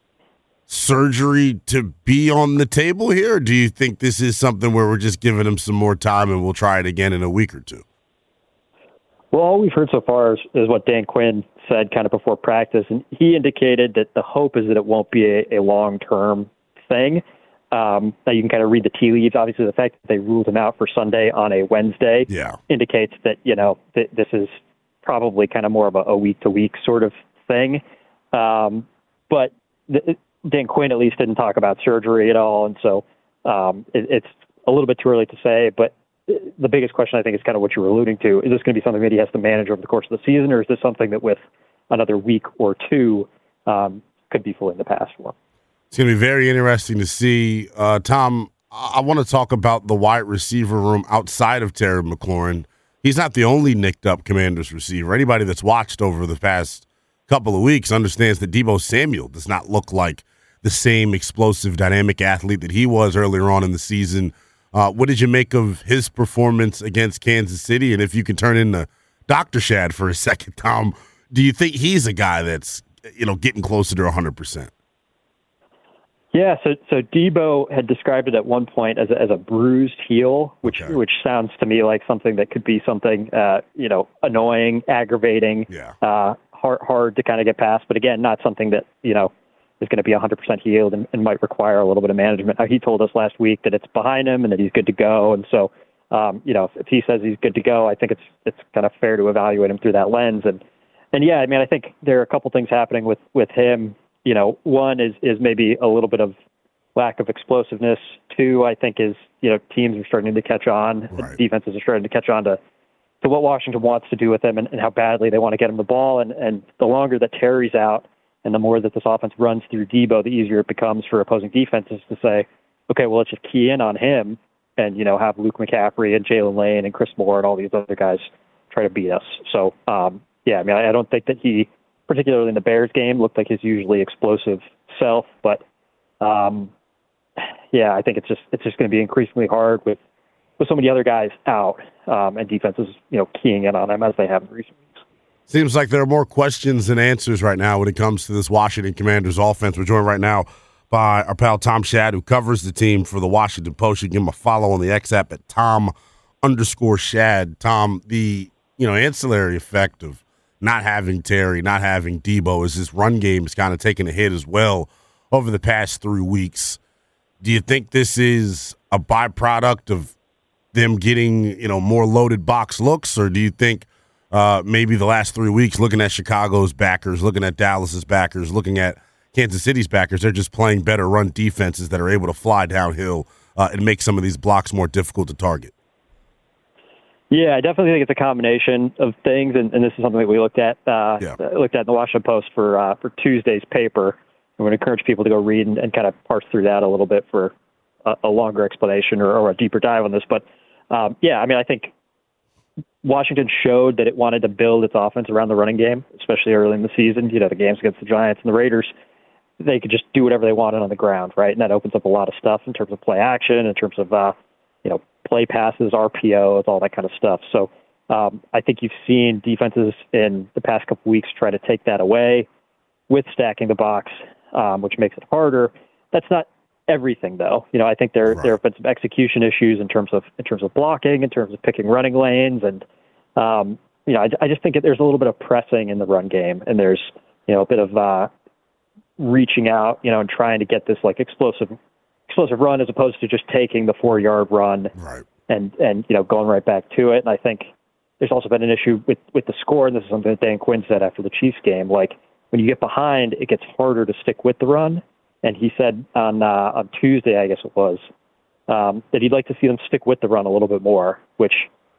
surgery to be on the table here, or do you think this is something where we're just giving him some more time and we'll try it again in a week or two? Well, all we've heard so far is, is what Dan Quinn said kind of before practice, and he indicated that the hope is that it won't be a, a long-term thing. Um, now you can kind of read the tea leaves. Obviously, the fact that they ruled him out for Sunday on a Wednesday yeah. indicates that, you know, th- this is probably kind of more of a, a week-to-week sort of thing. Um, but the, Dan Quinn at least didn't talk about surgery at all, and so um, it, it's a little bit too early to say. But the biggest question, I think, is kind of what you were alluding to. Is this going to be something that he has to manage over the course of the season, or is this something that with another week or two um, could be fully in the past for him? It's going to be very interesting to see. Uh, Tom, I want to talk about the wide receiver room outside of Terry McLaurin. He's not the only nicked-up Commanders receiver. Anybody that's watched over the past couple of weeks understands that Deebo Samuel does not look like the same explosive, dynamic athlete that he was earlier on in the season. Uh, what did you make of his performance against Kansas City? And if you can turn into Doctor Shad for a second, Tom, do you think he's a guy that's, you know, getting closer to one hundred percent? Yeah, so so Deebo had described it at one point as a, as a bruised heel, which okay. which sounds to me like something that could be something, uh, you know, annoying, aggravating, yeah. uh, hard hard to kind of get past. But again, not something that, you know, is going to be one hundred percent healed and, and might require a little bit of management. He told us last week that it's behind him and that he's good to go. And so, um, you know, if, if he says he's good to go, I think it's it's kind of fair to evaluate him through that lens. And and yeah, I mean, I think there are a couple things happening with with him. You know, one is is maybe a little bit of lack of explosiveness. Two, I think, is, you know, teams are starting to catch on. Right. Defenses are starting to catch on to, to what Washington wants to do with them and, and how badly they want to get him the ball. And, and the longer that Terry's out and the more that this offense runs through Debo, the easier it becomes for opposing defenses to say, okay, well, let's just key in on him and, you know, have Luke McCaffrey and Jalen Lane and Chris Moore and all these other guys try to beat us. So, um, yeah, I mean, I, I don't think that he, particularly in the Bears game, looked like his usually explosive self. But, um, yeah, I think it's just it's just going to be increasingly hard with, with so many other guys out um, and defenses, you know, keying in on him as they have in recent weeks. Seems like there are more questions than answers right now when it comes to this Washington Commanders offense. We're joined right now by our pal Tom Shad, who covers the team for the Washington Post. You can give him a follow on the X app at Tom underscore Shad. Tom, the you know ancillary effect of not having Terry, not having Debo, is this run game is kind of taking a hit as well over the past three weeks. Do you think this is a byproduct of them getting you know more loaded box looks, or do you think uh, maybe the last three weeks, looking at Chicago's backers, looking at Dallas's backers, looking at Kansas City's backers, they're just playing better run defenses that are able to fly downhill uh, and make some of these blocks more difficult to target? Yeah, I definitely think it's a combination of things, and, and this is something that we looked at uh, yeah. looked at in the Washington Post for uh, for Tuesday's paper. I'm going to encourage people to go read and, and kind of parse through that a little bit for a, a longer explanation or, or a deeper dive on this. But um, yeah, I mean, I think Washington showed that it wanted to build its offense around the running game, especially early in the season. You know, the games against the Giants and the Raiders, they could just do whatever they wanted on the ground, right? And that opens up a lot of stuff in terms of play action, in terms of, uh, you know, play passes, R P Os, all that kind of stuff. So um, I think you've seen defenses in the past couple weeks try to take that away with stacking the box, um, which makes it harder. That's not everything, though. You know, I think there right. there have been some execution issues in terms of in terms of blocking, in terms of picking running lanes, and um, you know, I, I just think that there's a little bit of pressing in the run game, and there's you know a bit of uh, reaching out, you know, and trying to get this like explosive explosive run as opposed to just taking the four yard run right. and and you know going right back to it. And I think there's also been an issue with with the score, and this is something that Dan Quinn said after the Chiefs game. Like when you get behind, it gets harder to stick with the run. And he said on uh, on Tuesday, I guess it was, um, that he'd like to see them stick with the run a little bit more, which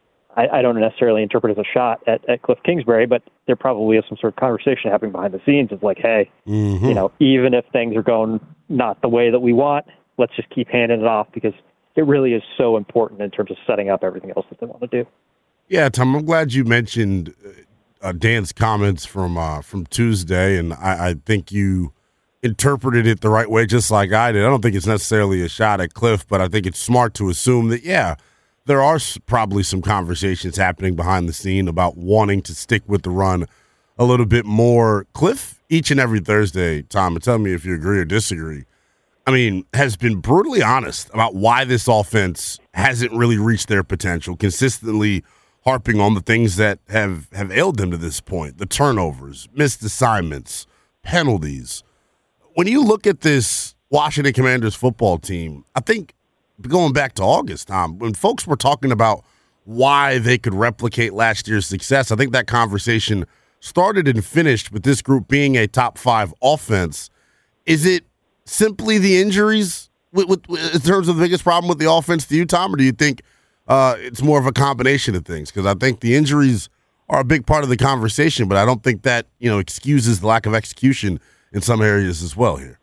I, I don't necessarily interpret as a shot at, at Cliff Kingsbury, but there probably is some sort of conversation happening behind the scenes of like, hey, mm-hmm. you know, even if things are going not the way that we want, let's just keep handing it off because it really is so important in terms of setting up everything else that they want to do. Yeah, Tom, I'm glad you mentioned uh, Dan's comments from uh, from Tuesday, and I, I think you interpreted it the right way, just like I did. I don't think it's necessarily a shot at Cliff, but I think it's smart to assume that, yeah, there are probably some conversations happening behind the scene about wanting to stick with the run a little bit more. Cliff, each and every Thursday, Tom, and tell me if you agree or disagree, I mean, has been brutally honest about why this offense hasn't really reached their potential, consistently harping on the things that have, have ailed them to this point, the turnovers, missed assignments, penalties. When you look at this Washington Commanders football team, I think going back to August, Tom, when folks were talking about why they could replicate last year's success, I think that conversation started and finished with this group being a top five offense. Is it simply the injuries with, with, in terms of the biggest problem with the offense to you, Tom, or do you think uh, it's more of a combination of things? Because I think the injuries are a big part of the conversation, but I don't think that you know excuses the lack of execution in some areas as well here.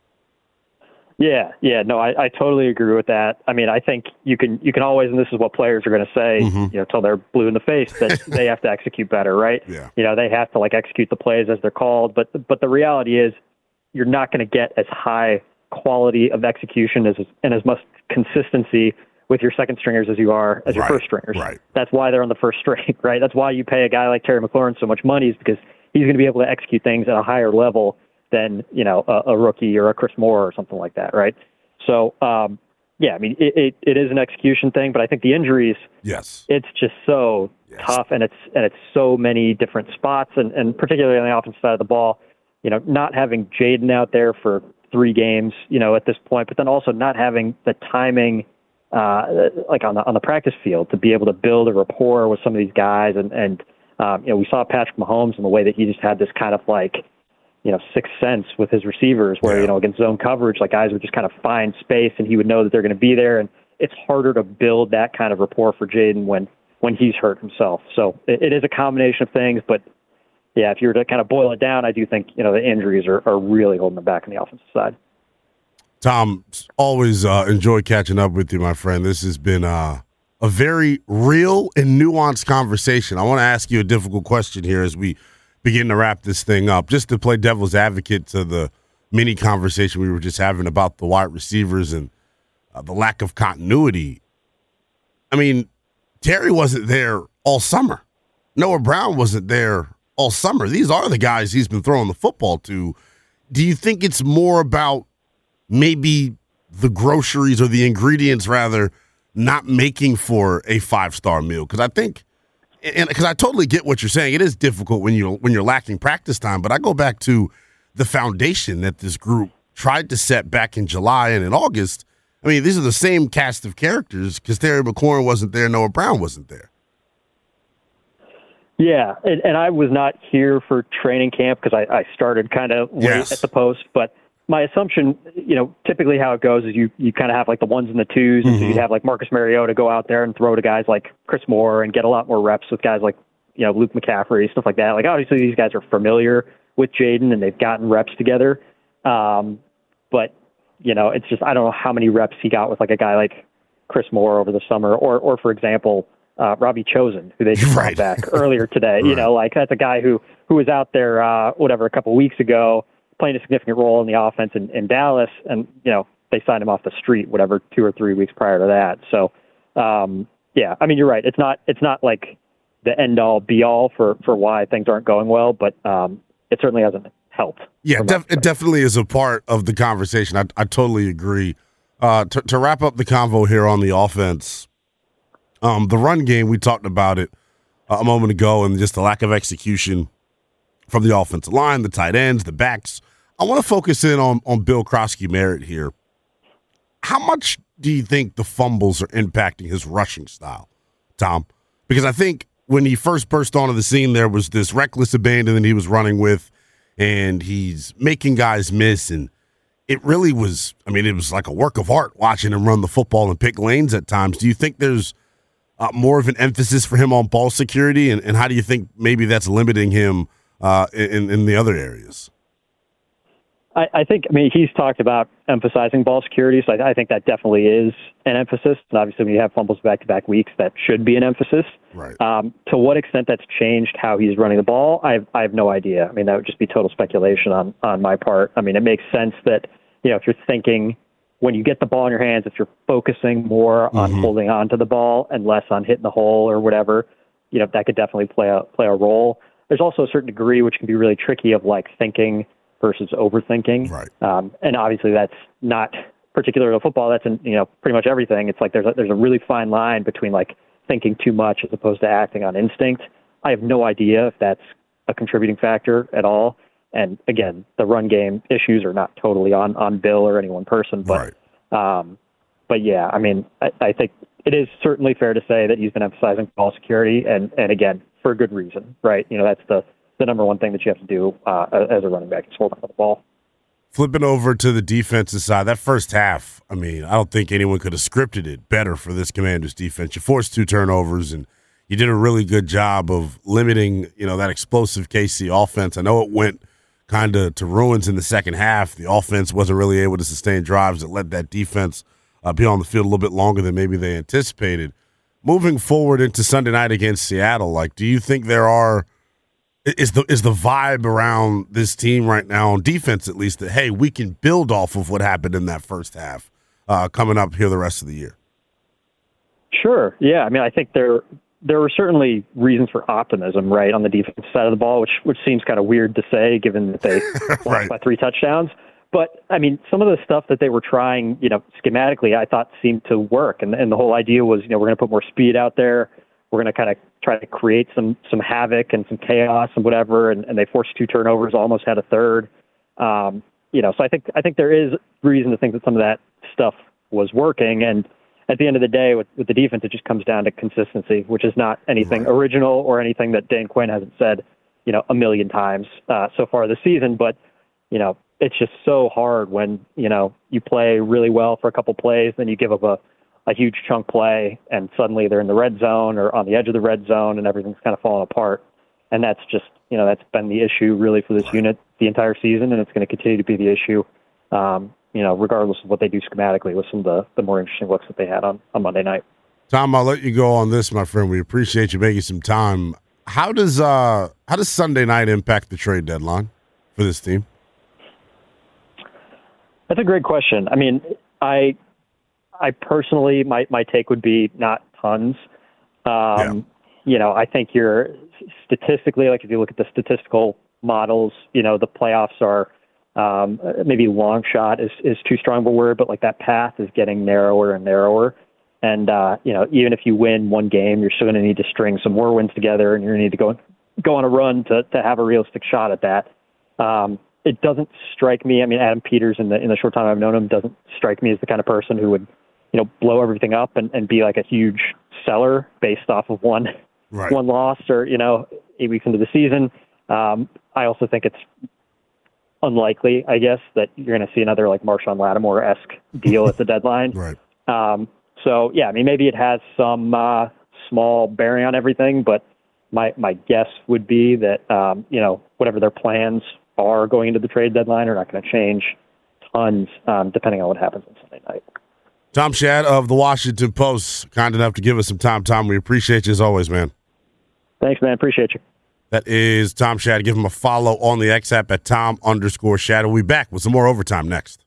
Yeah, yeah, no, I, I totally agree with that. I mean, I think you can you can always, and this is what players are going to say, mm-hmm. you know, till they're blue in the face, that they have to execute better, right? Yeah. You know, they have to like execute the plays as they're called, but but the reality is, you're not going to get as high quality of execution as and as much consistency with your second stringers as you are as your right, first stringers. Right. That's why they're on the first string, right? That's why you pay a guy like Terry McLaurin so much money, is because he's going to be able to execute things at a higher level than, you know, a, a rookie or a Chris Moore or something like that, right? So, um, yeah, I mean, it, it, it is an execution thing, but I think the injuries, yes, it's just so yes. tough, and it's and it's so many different spots, and, and particularly on the offensive side of the ball, you know, not having Jaden out there for three games, you know, at this point, but then also not having the timing, uh, like on the on the practice field, to be able to build a rapport with some of these guys, and and um, you know, we saw Patrick Mahomes in the way that he just had this kind of like you know, sixth sense with his receivers where, yeah. you know, against zone coverage, like guys would just kind of find space and he would know that they're going to be there. And it's harder to build that kind of rapport for Jayden when, when he's hurt himself. So it, it is a combination of things, but yeah, if you were to kind of boil it down, I do think, you know, the injuries are, are really holding them back on the offensive side. Tom, always uh, enjoy catching up with you, my friend. This has been uh, a very real and nuanced conversation. I want to ask you a difficult question here as we begin to wrap this thing up, just to play devil's advocate to the mini conversation we were just having about the wide receivers and uh, the lack of continuity. I mean, Terry wasn't there all summer. Noah Brown wasn't there all summer. These are the guys he's been throwing the football to. Do you think it's more about maybe the groceries or the ingredients, rather, not making for a five-star meal? Because I think, and because I totally get what you're saying, it is difficult when you when you're lacking practice time. But I go back to the foundation that this group tried to set back in July and in August. I mean, these are the same cast of characters because Terry McLaurin wasn't there, Noah Brown wasn't there. Yeah, and, and I was not here for training camp because I, I started kind of late yes. at the post, but my assumption, you know, typically how it goes is you, you kind of have like the ones and the twos. Mm-hmm. And so you have like Marcus Mariota go out there and throw to guys like Chris Moore and get a lot more reps with guys like, you know, Luke McCaffrey, stuff like that. Like obviously these guys are familiar with Jayden and they've gotten reps together. Um, but, you know, it's just, I don't know how many reps he got with like a guy like Chris Moore over the summer or, or for example, uh, Robbie Chosen, who they just brought back earlier today. Right. You know, like that's a guy who, who was out there, uh, whatever, a couple of weeks ago, playing a significant role in the offense in, in Dallas, and, you know, they signed him off the street, whatever, two or three weeks prior to that. So, um, yeah, I mean, you're right. It's not it's not like the end-all, be-all for, for why things aren't going well, but um, it certainly hasn't helped. Yeah, def- it definitely is a part of the conversation. I, I totally agree. Uh, to, to wrap up the convo here on the offense, um, the run game, we talked about it a moment ago, and just the lack of execution from the offensive line, the tight ends, the backs. I want to focus in on, on Bill Krosky-Merritt here. How much do you think the fumbles are impacting his rushing style, Tom? Because I think when he first burst onto the scene, there was this reckless abandon that he was running with, and he's making guys miss, and it really was, I mean, it was like a work of art watching him run the football and pick lanes at times. Do you think there's uh, more of an emphasis for him on ball security, and, and how do you think maybe that's limiting him Uh, in, in the other areas? I, I think, I mean, he's talked about emphasizing ball security, so I, I think that definitely is an emphasis. And obviously, when you have fumbles back-to-back weeks, that should be an emphasis. Right. Um, to what extent that's changed how he's running the ball, I have, I have no idea. I mean, that would just be total speculation on, on my part. I mean, it makes sense that, you know, if you're thinking when you get the ball in your hands, if you're focusing more on mm-hmm. holding on to the ball and less on hitting the hole or whatever, you know, that could definitely play a play a role. There's also a certain degree which can be really tricky of like thinking versus overthinking. Right. Um, and obviously that's not particular to football. That's in, you know, pretty much everything. It's like there's a, there's a really fine line between like thinking too much as opposed to acting on instinct. I have no idea if that's a contributing factor at all. And again, the run game issues are not totally on, on Bill or any one person, but, right. um, but yeah, I mean, I, I think it is certainly fair to say that he's been emphasizing ball security and, and again, for a good reason, right? You know, that's the, the number one thing that you have to do uh, as a running back is hold on to the ball. Flipping over to the defensive side, that first half, I mean, I don't think anyone could have scripted it better for this Commanders defense. You forced two turnovers, and you did a really good job of limiting, you know, that explosive K C offense. I know it went kind of to ruins in the second half. The offense wasn't really able to sustain drives that let that defense uh, be on the field a little bit longer than maybe they anticipated. Moving forward into Sunday night against Seattle, like, do you think there are is the is the vibe around this team right now on defense, at least, that hey, we can build off of what happened in that first half uh, coming up here the rest of the year? Sure. Yeah. I mean, I think there there were certainly reasons for optimism, right, on the defensive side of the ball, which which seems kind of weird to say given that they lost right. by three touchdowns. But, I mean, some of the stuff that they were trying, you know, schematically, I thought seemed to work. And, and the whole idea was, you know, we're going to put more speed out there. We're going to kind of try to create some some havoc and some chaos and whatever. And, and they forced two turnovers, almost had a third. Um, you know, so I think I think there is reason to think that some of that stuff was working. And at the end of the day, with, with the defense, it just comes down to consistency, which is not anything right. original or anything that Dan Quinn hasn't said, you know, a million times uh, so far this season. But you know, it's just so hard when, you know, you play really well for a couple plays, then you give up a, a huge chunk play, and suddenly they're in the red zone or on the edge of the red zone, and everything's kind of falling apart. And that's just, you know, that's been the issue really for this unit the entire season, and it's going to continue to be the issue, um, you know, regardless of what they do schematically with some of the, the more interesting looks that they had on, on Monday night. Tom, I'll let you go on this, my friend. We appreciate you making some time. How does uh, how does Sunday night impact the trade deadline for this team? That's a great question. I mean, I I personally, my, my take would be not tons. Um, yeah. You know, I think you're statistically, like if you look at the statistical models, you know, the playoffs are um, maybe long shot is, is too strong of a word, but like that path is getting narrower and narrower. And, uh, you know, even if you win one game, you're still going to need to string some more wins together, and you're going to need to go go on a run to, to have a realistic shot at that. Um, it doesn't strike me. I mean, Adam Peters, in the in the short time I've known him, doesn't strike me as the kind of person who would, you know, blow everything up and, and be like a huge seller based off of one right. one loss or, you know, eight weeks into the season. Um, I also think it's unlikely, I guess, that you're going to see another like Marshawn Lattimore-esque deal at the deadline. Right. Um, so, yeah, I mean, maybe it has some uh, small bearing on everything, but my my guess would be that, um, you know, whatever their plans are going into the trade deadline are not going to change tons, um, depending on what happens on Sunday night. Tom Shad of the Washington Post, kind enough to give us some time. Tom, we appreciate you as always, man. Thanks, man. Appreciate you. That is Tom Shad. Give him a follow on the X app at Tom underscore Shad. We'll be back with some more overtime next.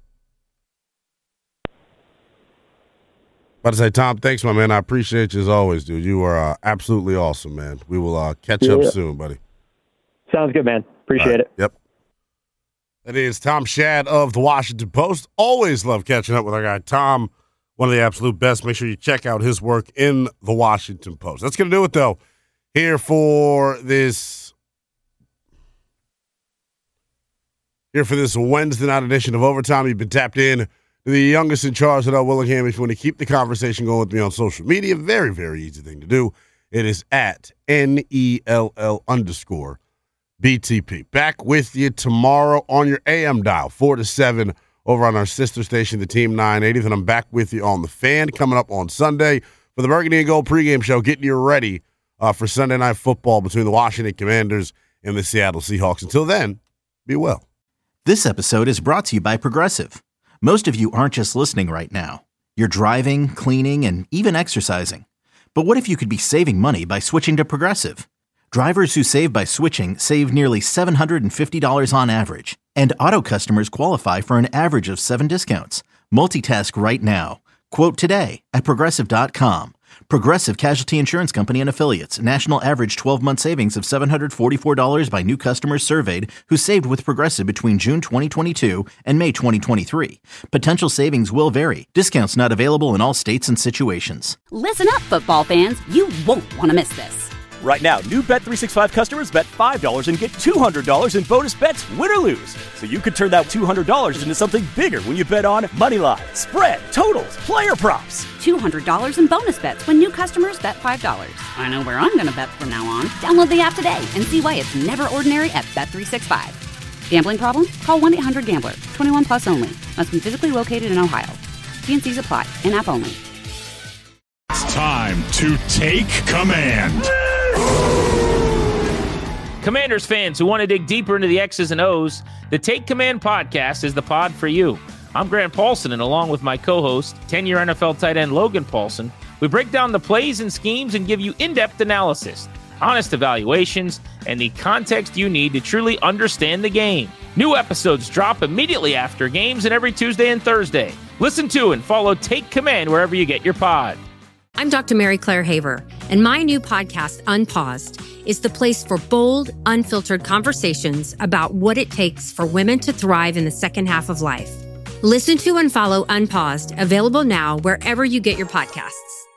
About to say, Tom, thanks, my man. I appreciate you as always, dude. You are uh, absolutely awesome, man. We will uh, catch yeah. up soon, buddy. Sounds good, man. Appreciate right. it. Yep. That is Tom Shad of the Washington Post. Always love catching up with our guy, Tom, one of the absolute best. Make sure you check out his work in the Washington Post. That's going to do it, though, here for this here for this Wednesday night edition of Overtime. You've been tapped in the youngest in charge at Willingham. If you want to keep the conversation going with me on social media, very, very easy thing to do. It is at N E L L underscore B T P. Back with you tomorrow on your A M dial, four to seven, over on our sister station, the Team nine eighty. Then I'm back with you on the Fan coming up on Sunday for the Burgundy and Gold pregame show, getting you ready uh, for Sunday Night Football between the Washington Commanders and the Seattle Seahawks. Until then, be well. This episode is brought to you by Progressive. Most of you aren't just listening right now. You're driving, cleaning, and even exercising. But what if you could be saving money by switching to Progressive? Drivers who save by switching save nearly seven hundred fifty dollars on average. And auto customers qualify for an average of seven discounts. Multitask right now. Quote today at Progressive dot com. Progressive Casualty Insurance Company and Affiliates. National average twelve-month savings of seven hundred forty-four dollars by new customers surveyed who saved with Progressive between June twenty twenty-two and May twenty twenty-three. Potential savings will vary. Discounts not available in all states and situations. Listen up, football fans. You won't want to miss this. Right now, new Bet three sixty-five customers bet five dollars and get two hundred dollars in bonus bets, win or lose. So you could turn that two hundred dollars into something bigger when you bet on money line, spread, totals, player props. two hundred dollars in bonus bets when new customers bet five dollars. I know where I'm going to bet from now on. Download the app today and see why it's never ordinary at Bet three sixty-five. Gambling problem? Call one eight hundred gambler. twenty-one plus only. Must be physically located in Ohio. T and C's apply. In-app only. It's time to take command. Commanders fans who want to dig deeper into the X's and O's, the Take Command podcast is the pod for you. I'm Grant Paulson, and along with my co-host, ten-year N F L tight end Logan Paulson, we break down the plays and schemes and give you in-depth analysis, honest evaluations, and the context you need to truly understand the game. New episodes drop immediately after games and every Tuesday and Thursday. Listen to and follow Take Command wherever you get your pod. I'm Doctor Mary Claire Haver, and my new podcast, Unpaused, is the place for bold, unfiltered conversations about what it takes for women to thrive in the second half of life. Listen to and follow Unpaused, available now wherever you get your podcasts.